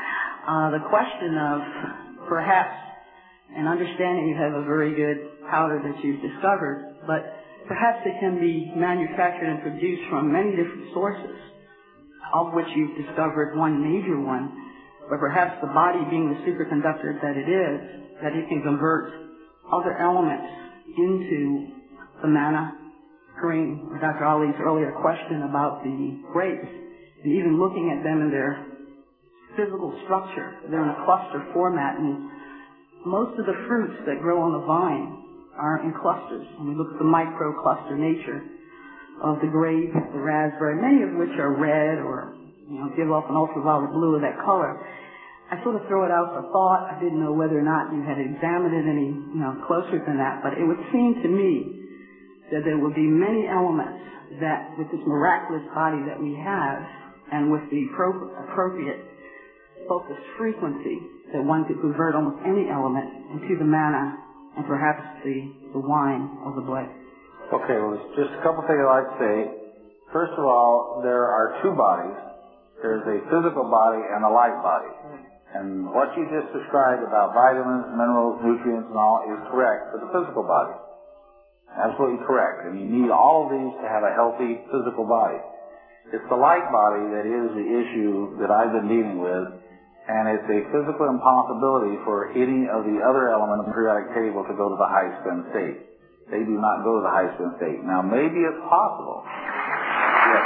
the question of perhaps, and understanding you have a very good powder that you've discovered, but perhaps it can be manufactured and produced from many different sources, of which you've discovered one major one, but perhaps the body being the superconductor that it is, that it can convert other elements into the mana. Agreeing with Dr. Ali's earlier question about the grapes, and even looking at them in their physical structure, they're in a cluster format, and most of the fruits that grow on the vine are in clusters. When we look at the micro-cluster nature of the grape, the raspberry, many of which are red or, give off an ultraviolet blue of that color. I sort of throw it out for thought. I didn't know whether or not you had examined it any, closer than that, but it would seem to me that there will be many elements that, with this miraculous body that we have, and with the appropriate focused frequency, that one could convert almost any element into the mana and perhaps the wine of the blood. Okay, well, there's just a couple things I'd like to say. First of all, there are two bodies. There's a physical body and a light body. And what you just described about vitamins, minerals, nutrients, and all is correct for the physical body. Absolutely correct. And you need all of these to have a healthy physical body. It's the light body that is the issue that I've been dealing with, and it's a physical impossibility for any of the other elements of the periodic table to go to the high spin state. They do not go to the high spin state. Now, maybe it's possible. Yes.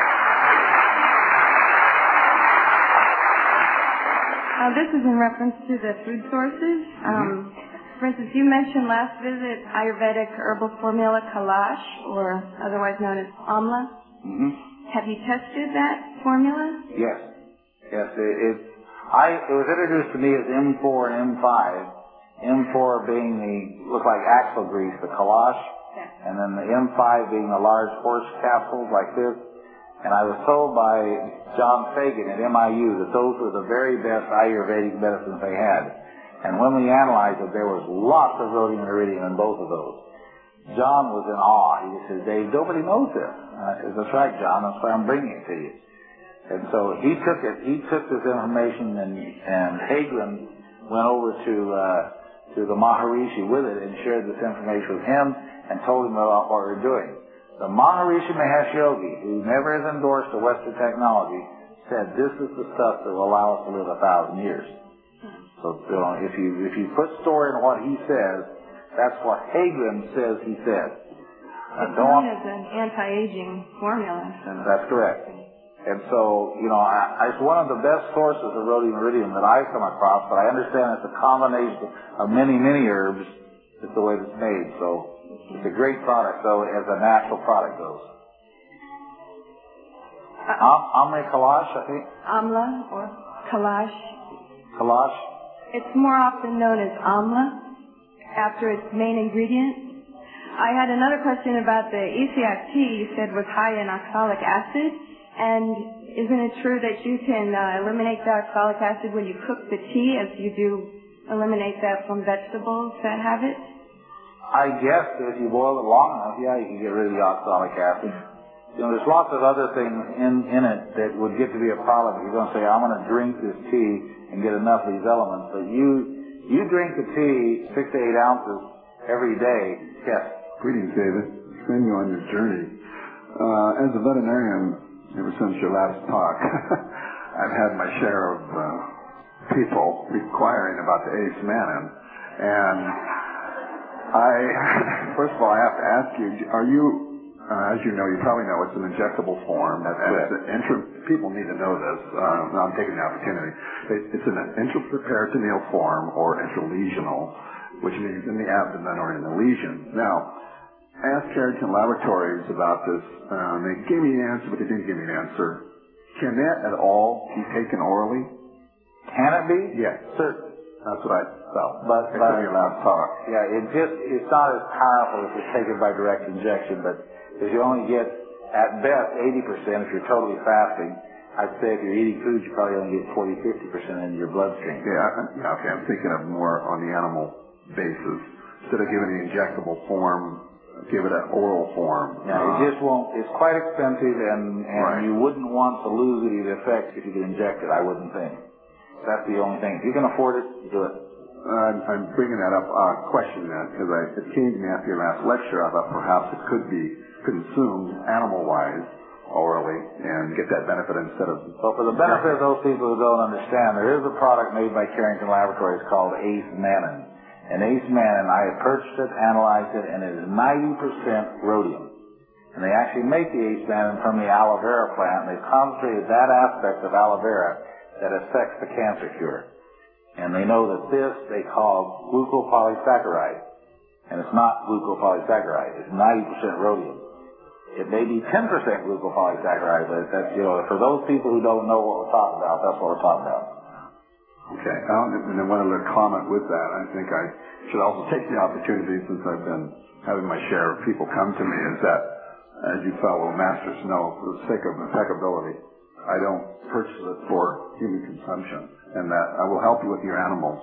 This is in reference to the food sources. For instance, you mentioned last visit Ayurvedic herbal formula Kalash, or otherwise known as Amla. Mm-hmm. Have you tested that formula? Yes. Yes. It was introduced to me as M4 and M5. M4 being looked like axle grease, the Kalash, and then the M5 being the large horse capsules like this. And I was told by John Fagan at MIU that those were the very best Ayurvedic medicines they had. And when we analyzed it, there was lots of rhodium and iridium in both of those. John was in awe. He said, Dave, nobody knows this. And I said, that's right, John. That's why I'm bringing it to you. And so he took this information, and Hagen went over to the Maharishi with it and shared this information with him and told him about what we were doing. The Maharishi Mahesh Yogi, who never has endorsed the Western technology, said this is the stuff that will allow us to live 1,000 years. So if you put store in what he says, that's what Hagen says he says. It's known as an anti-aging formula. So. That's correct. And so, it's one of the best sources of rhodium and iridium that I've come across, but I understand it's a combination of many, many herbs is the way it's made. So it's a great product, though, as a natural product goes. Amla Kalash, I think. Amla or Kalash. Kalash. It's more often known as amla after its main ingredient. I had another question about the Isiac tea you said was high in oxalic acid. And isn't it true that you can eliminate the oxalic acid when you cook the tea as you do eliminate that from vegetables that have it? I guess if you boil it long enough, yeah, you can get rid of the oxalic acid. You know, there's lots of other things in it that would get to be a problem. If you're going to say, I'm going to drink this tea and get enough of these elements. But you drink the tea 6 to 8 ounces every day. Yes. Greetings, David. Commend you on your journey. As a veterinarian, ever since your last talk, I've had my share of people inquiring about the Ace Mannin. And first of all, I have to ask you, are you, as you know, you probably know it's an injectable form. That's correct. People need to know this. I'm taking the opportunity. It's an intraperitoneal form or intralesional, which means in the abdomen or in the lesion. Now, I asked Carrington Laboratories about this. They gave me the answer, but they didn't give me an answer. Can that at all be taken orally? Can it be? Yes. Certainly. That's what I felt. But your last talk. Yeah, it's not as powerful if it's taken by direct injection, but if you only get, at best, 80% if you're totally fasting. I'd say if you're eating food, you probably only get 40-50% in your bloodstream. Yeah, okay. I'm thinking of more on the animal basis. Instead of giving the injectable form, give it an oral form. Yeah, it just won't. It's quite expensive, and right. You wouldn't want to lose the effect if you could inject it, I wouldn't think. That's the only thing. If you can afford it, do it. I'm bringing that up, question that, because it came to me after your last lecture. I thought perhaps it could be consumed animal-wise orally and get that benefit instead of... So for the benefit of those people who don't understand, there is a product made by Carrington Laboratories called Ace Mannin. And Ace Mannin, I have purchased it, analyzed it, and it is 90% rhodium. And they actually make the Ace Mannin from the aloe vera plant, and they've concentrated that aspect of aloe vera that affects the cancer cure. And they know that this they call glucopolysaccharide. And it's not glucopolysaccharide. It's 90% rhodium. It may be 10% glucopolysaccharide, but that's, for those people who don't know what we're talking about, that's what we're talking about. Okay. And then one other comment with that, I think I should also take the opportunity, since I've been having my share of people come to me, is that, as you fellow masters know, for the sake of impeccability, I don't purchase it for human consumption, and that I will help you with your animals.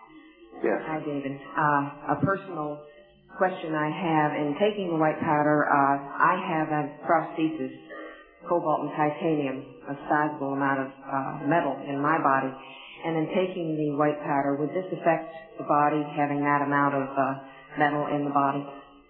Yes. Hi, David. A personal question I have, in taking the white powder, I have a prosthesis, cobalt and titanium, a sizable amount of metal in my body. And in taking the white powder, would this affect the body, having that amount of metal in the body?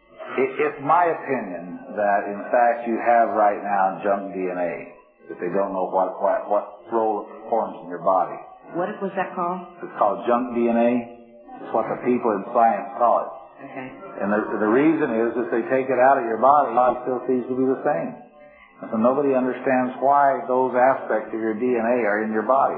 It's my opinion that, in fact, you have right now junk DNA, that they don't know what role it performs in your body. What was that called? It's called junk DNA. It's what the people in science call it. Okay. And the reason is if they take it out of your body, it still seems to be the same. And so nobody understands why those aspects of your DNA are in your body.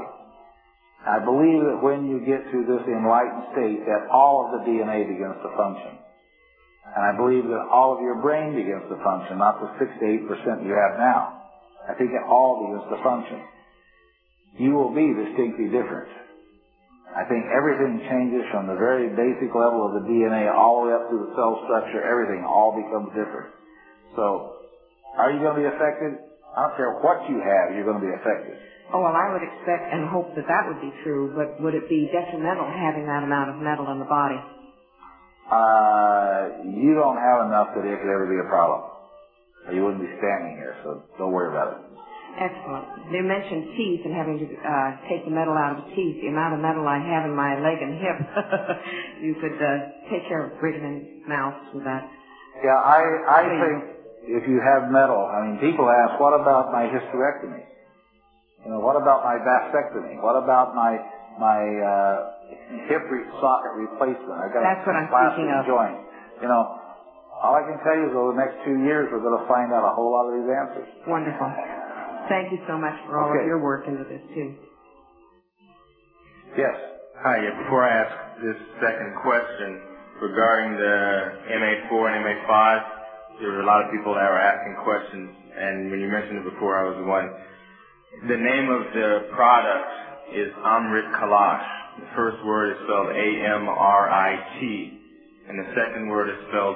I believe that when you get to this enlightened state, that all of the DNA begins to function. And I believe that all of your brain begins to function, not the 6 to 8% you have now. I think it all begins to function. You will be distinctly different. I think everything changes from the very basic level of the DNA all the way up to the cell structure. Everything all becomes different. So, are you going to be affected? I don't care what you have, you're going to be affected. Oh, well, I would expect and hope that that would be true, but would it be detrimental having that amount of metal in the body? You don't have enough that it could ever be a problem. Or you wouldn't be standing here, so don't worry about it. Excellent. You mentioned teeth and having to take the metal out of the teeth. The amount of metal I have in my leg and hip, you could take care of breathing in mouths with that. Yeah, I think if you have metal, people ask, what about my hysterectomy? What about my vasectomy? What about my hip socket replacement? That's what I'm speaking of. Joint. All I can tell you is over the next 2 years, we're going to find out a whole lot of these answers. Wonderful. Thank you so much for all of your work into this, too. Yes. Hi, before I ask this second question regarding the MA4 and MA5, there were a lot of people that were asking questions and when you mentioned it before, I was the one. The name of the product is Amrit Kalash. The first word is spelled A-M-R-I-T, and the second word is spelled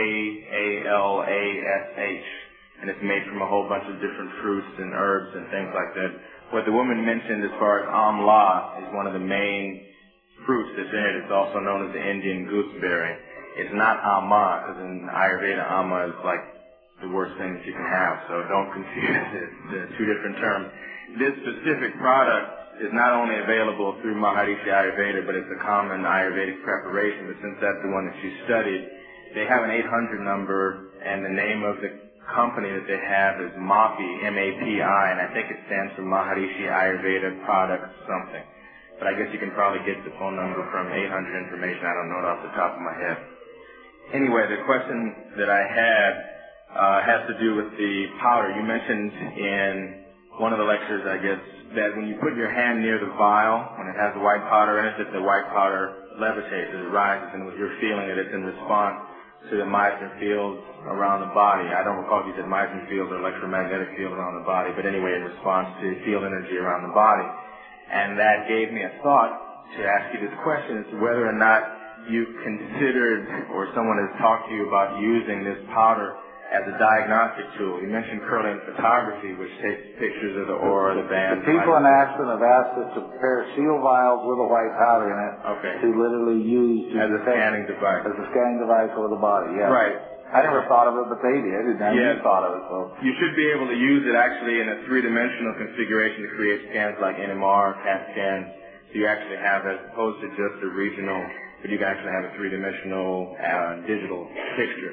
K-A-L-A-S-H, and it's made from a whole bunch of different fruits and herbs and things like that. What the woman mentioned as far as amla is one of the main fruits that's in it. It's also known as the Indian gooseberry. It's not ama, because in Ayurveda, ama is like the worst thing that you can have, so don't confuse it. They're two different terms. This specific product is not only available through Maharishi Ayurveda, but it's a common Ayurvedic preparation, but since that's the one that she studied, they have an 800 number, and the name of the company that they have is MAPI, M-A-P-I, and I think it stands for Maharishi Ayurveda Products something. But I guess you can probably get the phone number from 800 information. I don't know it off the top of my head. Anyway, the question that I had has to do with the powder. You mentioned in one of the lectures, I guess, that when you put your hand near the vial, when it has the white powder in it, that the white powder levitates, it rises, and you're feeling it, it's in response to the Meissner fields around the body. I don't recall if you said Meissner fields or electromagnetic field around the body, but anyway, in response to field energy around the body. And that gave me a thought to ask you this question as to whether or not you've considered or someone has talked to you about using this powder as a diagnostic tool. You mentioned Kirlian photography, which takes pictures of the aura, the band. The people in Aspen have asked us to prepare seal vials with a white powder in it to literally use as a scanning device. As a scanning device over the body, yeah. Right. I never thought of it, but they did. And you thought of it. So. You should be able to use it actually in a three-dimensional configuration to create scans like NMR, CAT scans. So you actually have, as opposed to just a regional, but you can actually have a three-dimensional digital picture.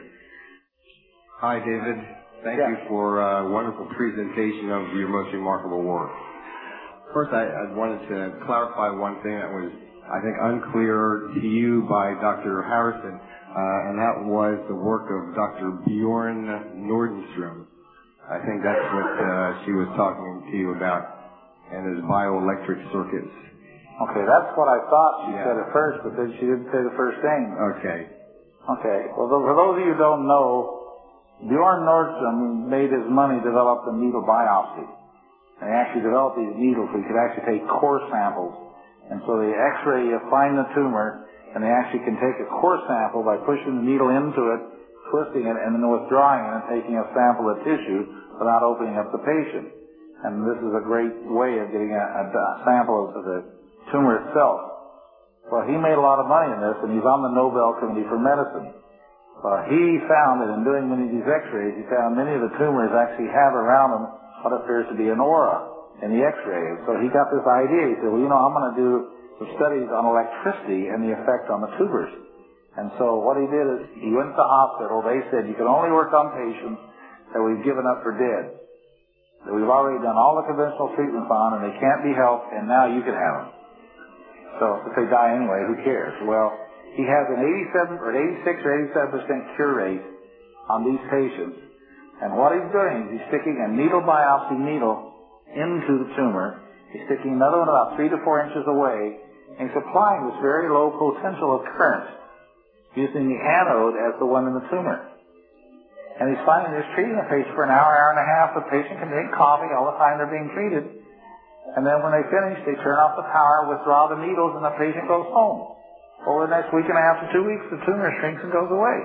Hi, David. Thank you for a wonderful presentation of your most remarkable work. First, I wanted to clarify one thing that was, I think, unclear to you by Dr. Harrison, and that was the work of Dr. Bjorn Nordstrom. I think that's what she was talking to you about, and his bioelectric circuits. Okay, that's what I thought she said at first, but then she didn't say the first thing. Okay. Well, for those of you who don't know, Bjorn Nordstrom made his money develop the needle biopsy. And he actually developed these needles so he could actually take core samples. And so they x-ray, you find the tumor, and they actually can take a core sample by pushing the needle into it, twisting it, and then withdrawing it and taking a sample of tissue without opening up the patient. And this is a great way of getting a sample of the tumor itself. Well, he made a lot of money in this, and he's on the Nobel Committee for Medicine. He found that in doing many of these x-rays, he found many of the tumors actually have around them what appears to be an aura in the x-rays. So he got this idea. He said, well, I'm going to do some studies on electricity and the effect on the tumors. And so what he did is he went to the hospital. They said, you can only work on patients that we've given up for dead, that we've already done all the conventional treatments on, and they can't be helped, and now you can have them. So if they die anyway, who cares? Well, he has an 86 or 87% cure rate on these patients. And what he's doing is he's sticking a needle biopsy needle into the tumor. He's sticking another one about 3 to 4 inches away, and he's applying this very low potential of current using the anode as the one in the tumor. And he's finding this treating a patient for an hour, hour and a half. The patient can drink coffee all the time they're being treated. And then when they finish, they turn off the power, withdraw the needles, and the patient goes home. Over the next week and a half to 2 weeks, the tumor shrinks and goes away.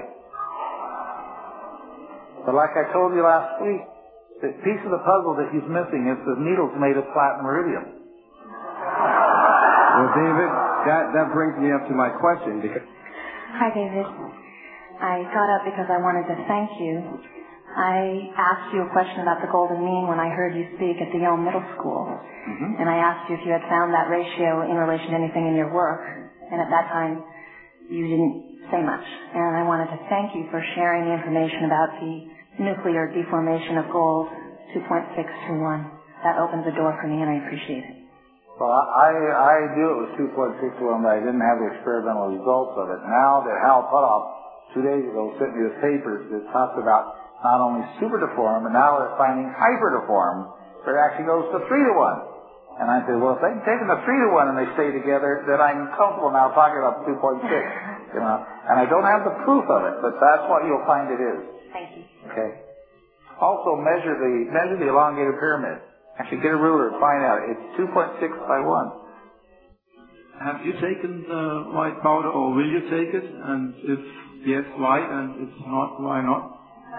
But like I told you last week, the piece of the puzzle that he's missing is the needle's made of platinum iridium. Well, David, that brings me up to my question. Hi, David. I got up because I wanted to thank you. I asked you a question about the golden mean when I heard you speak at the Yale Middle School. And I asked you if you had found that ratio in relation to anything in your work. And at that time, you didn't say much. And I wanted to thank you for sharing the information about the nuclear deformation of gold, 2.621. That opens the door for me, and I appreciate it. Well, I knew it was 2.621, but I didn't have the experimental results of it. Now that Hal Putoff 2 days ago sent me this paper that talks about not only super deform, but now they're finding hyper deform, where it actually goes to 3 to 1. And I said, well, if they've taken the 3 to 1 and they stay together, then I'm comfortable now talking about 2.6. And I don't have the proof of it, but that's what you'll find it is. Thank you. Okay. Also, measure the elongated pyramid. Actually, get a ruler and find out. It's 2.6 by 1. Have you taken the white powder, or will you take it? And if yes, why? And if not, why not?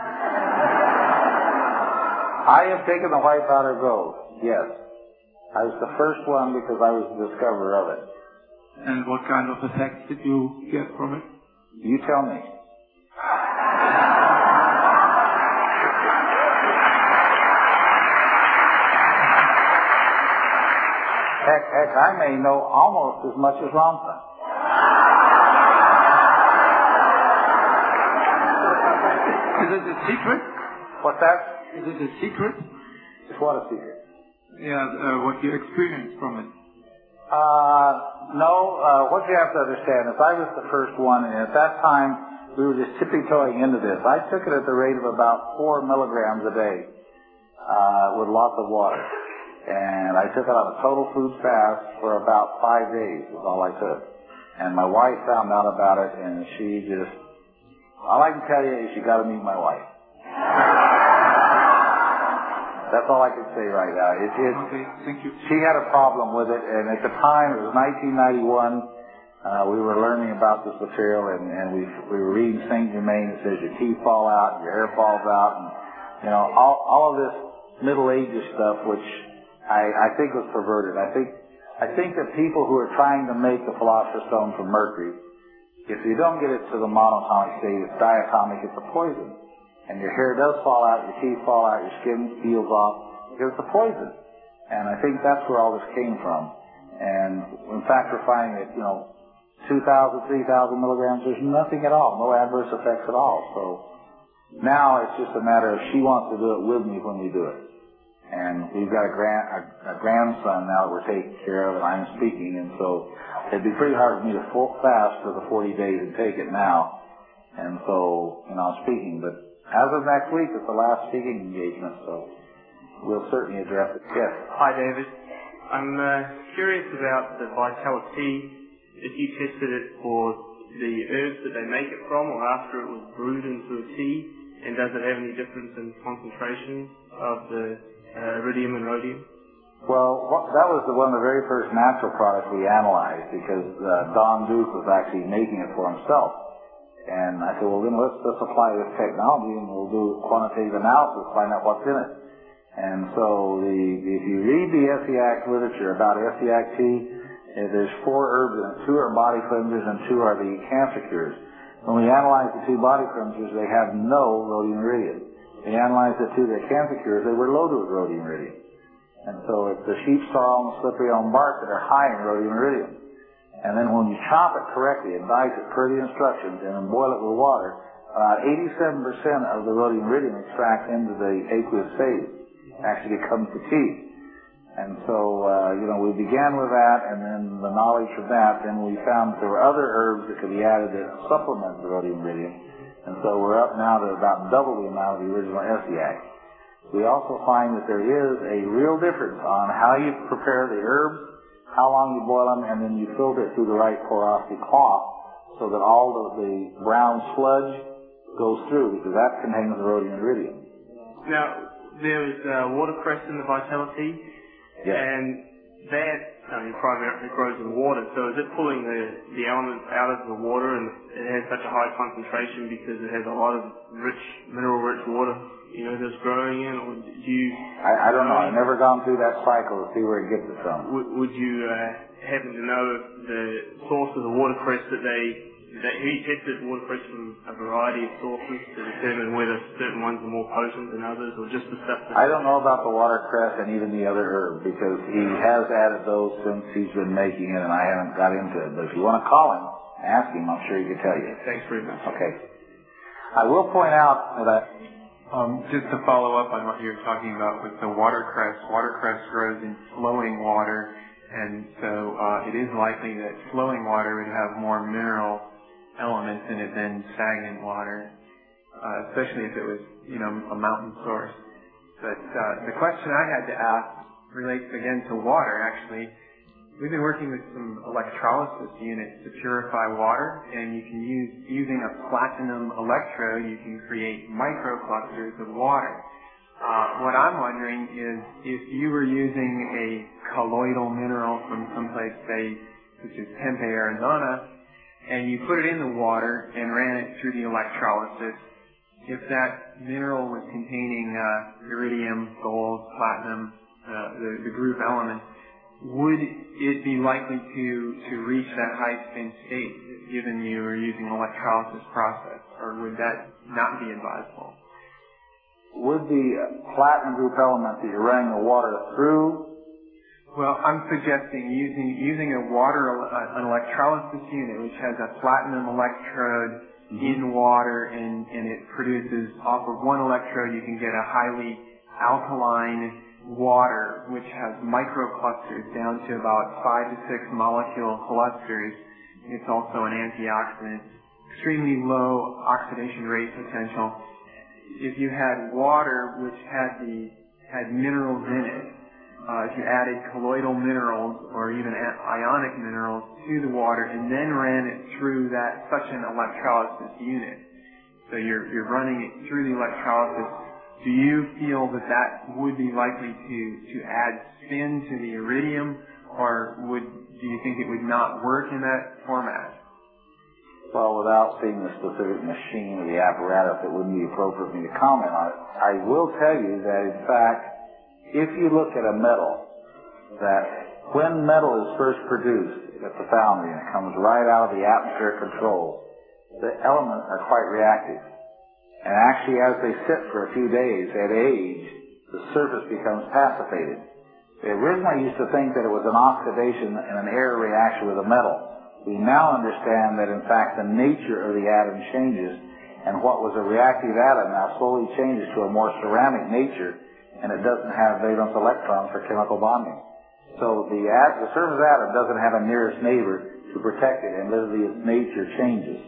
I have taken the white powder gold, yes. I was the first one because I was the discoverer of it. And what kind of effects did you get from it? You tell me. Heck, I may know almost as much as Ramtha. Is it a secret? What's that? Is it a secret? What a secret? Yeah, what you experienced from it. No, what you have to understand is I was the first one, and at that time we were just tippy-toeing into this. I took it at the rate of about 4 milligrams a day with lots of water. And I took it on a total food fast for about 5 days is all I took. And my wife found out about it, and she just, all I can tell you is you got to meet my wife. That's all I can say right now. Okay, thank you. She had a problem with it, and at the time, it was 1991, we were learning about this material, and we were reading St. Germain that says your teeth fall out, your hair falls out, and, you know, all of this Middle Ages stuff, which I think was perverted. I think that people who are trying to make the Philosopher's Stone from mercury, if you don't get it to the monatomic state, it's diatomic, it's a poison. And your hair does fall out, your teeth fall out, your skin peels off, because it's a poison. And I think that's where all this came from. And in fact, we're finding that, 2,000, 3,000 milligrams, there's nothing at all, no adverse effects at all. So now it's just a matter of she wants to do it with me when we do it. And we've got a grandson now that we're taking care of, and I'm speaking, and so it'd be pretty hard for me to fast for the 40 days and take it now. And so, I'm speaking, but as of next week, it's the last speaking engagement, so we'll certainly address it. Yes. Hi, David. I'm curious about the vitality. If you tested it for the herbs that they make it from, or after it was brewed into a tea, and does it have any difference in concentration of the iridium and rhodium? Well, that was one of the very first natural products we analyzed, because Don Duke was actually making it for himself. And I said, well, then let's apply this technology and we'll do quantitative analysis, find out what's in it. And so if you read the SEAC literature about SEAC tea, there's 4 herbs in it. 2 are body cleansers and 2 are the cancer cures. When we analyzed the 2 body cleansers, they have no rhodium iridium. We analyzed the 2 that cancer cures, they were loaded with rhodium iridium. And so it's the sheep sorrel and the slippery elm bark that are high in rhodium iridium. And then when you chop it correctly and dice it per the instructions and then boil it with water, 87% of the rhodium iridium extracts into the aqueous phase. Actually becomes the tea. And so, we began with that, and then the knowledge from that, then we found that there were other herbs that could be added that supplement the rhodium iridium. And so we're up now to about double the amount of the original SEAC. We also find that there is a real difference on how you prepare the herbs, how long you boil them, and then you filter it through the right porosity cloth so that all of the brown sludge goes through, because that contains the rhodium iridium. Now, there is watercress in the vitality, yes. And that primarily grows in water, so is it pulling the elements out of the water, and it has such a high concentration because it has a lot of mineral-rich water that's growing in, or do you... I don't know. I've never gone through that cycle to see where it gets it from. Would you happen to know if the source of the watercress he tested watercress from a variety of sources to determine whether certain ones are more potent than others, or just the stuff that... I don't know about the watercress and even the other herb, because he has added those since he's been making it, and I haven't got into it. But if you want to call him, ask him, I'm sure he can tell you. Thanks very much. Okay. I will point out that... just to follow up on what you were talking about with the watercress grows in flowing water, and so it is likely that flowing water would have more mineral elements in it than stagnant water, especially if it was, a mountain source. But the question I had to ask relates again to water, actually. We've been working with some electrolysis units to purify water, and you can using a platinum electrode, you can create microclusters of water. What I'm wondering is if you were using a colloidal mineral from someplace, say, such as Tempe, Arizona, and you put it in the water and ran it through the electrolysis, if that mineral was containing iridium, gold, platinum, the group elements, would it be likely to reach that high spin state given you were using electrolysis process, or would that not be advisable? Would the platinum group element that you're running the water through? Well, I'm suggesting using an electrolysis unit which has a platinum electrode in water, and it produces, off of one electrode you can get a highly alkaline water which has microclusters down to about 5 to 6 molecule clusters. It's also an antioxidant, extremely low oxidation rate potential. If you had water which had minerals in it, if you added colloidal minerals or even ionic minerals to the water and then ran it through such an electrolysis unit, so you're running it through the electrolysis, do you feel that would be likely to add spin to the iridium, or do you think it would not work in that format? Well, without seeing the specific machine or the apparatus, it wouldn't be appropriate for me to comment on it. I will tell you that, in fact, if you look at a metal, that when metal is first produced at the foundry and it comes right out of the atmospheric control, the elements are quite reactive. And actually, as they sit for a few days at age, the surface becomes pacified. They originally used to think that it was an oxidation and an air reaction with a metal. We now understand that, in fact, the nature of the atom changes, and what was a reactive atom now slowly changes to a more ceramic nature, and it doesn't have valence electrons for chemical bonding. So the surface atom doesn't have a nearest neighbor to protect it, and literally its nature changes.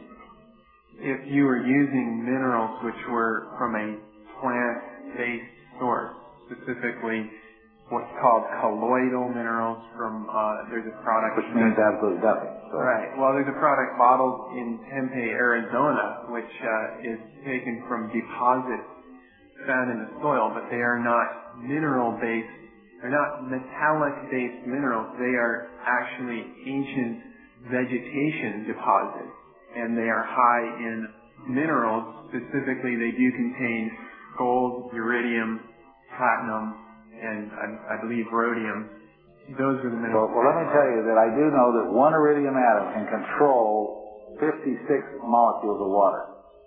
If you were using minerals which were from a plant-based source, specifically what's called colloidal minerals from, there's a product... Which means absolutely nothing. So. Right. Well, there's a product bottled in Tempe, Arizona, which is taken from deposits found in the soil, but they are not mineral-based. They're not metallic-based minerals. They are actually ancient vegetation deposits, and they are high in minerals. Specifically, they do contain gold, uridium, platinum, and I believe rhodium. Those are the minerals. Well, let me tell you that I do know that one iridium atom can control 56 molecules of water.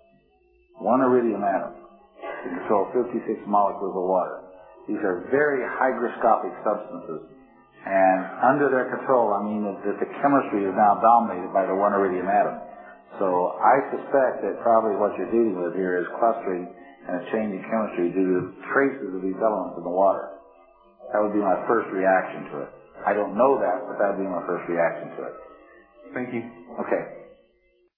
One iridium atom can control 56 molecules of water. These are very hygroscopic substances. And under their control, I mean that the chemistry is now dominated by the one iridium atom. So I suspect that probably what you're dealing with here is clustering and a change in chemistry due to traces of these elements in the water. That would be my first reaction to it. I don't know that, but that would be my first reaction to it. Thank you. Okay.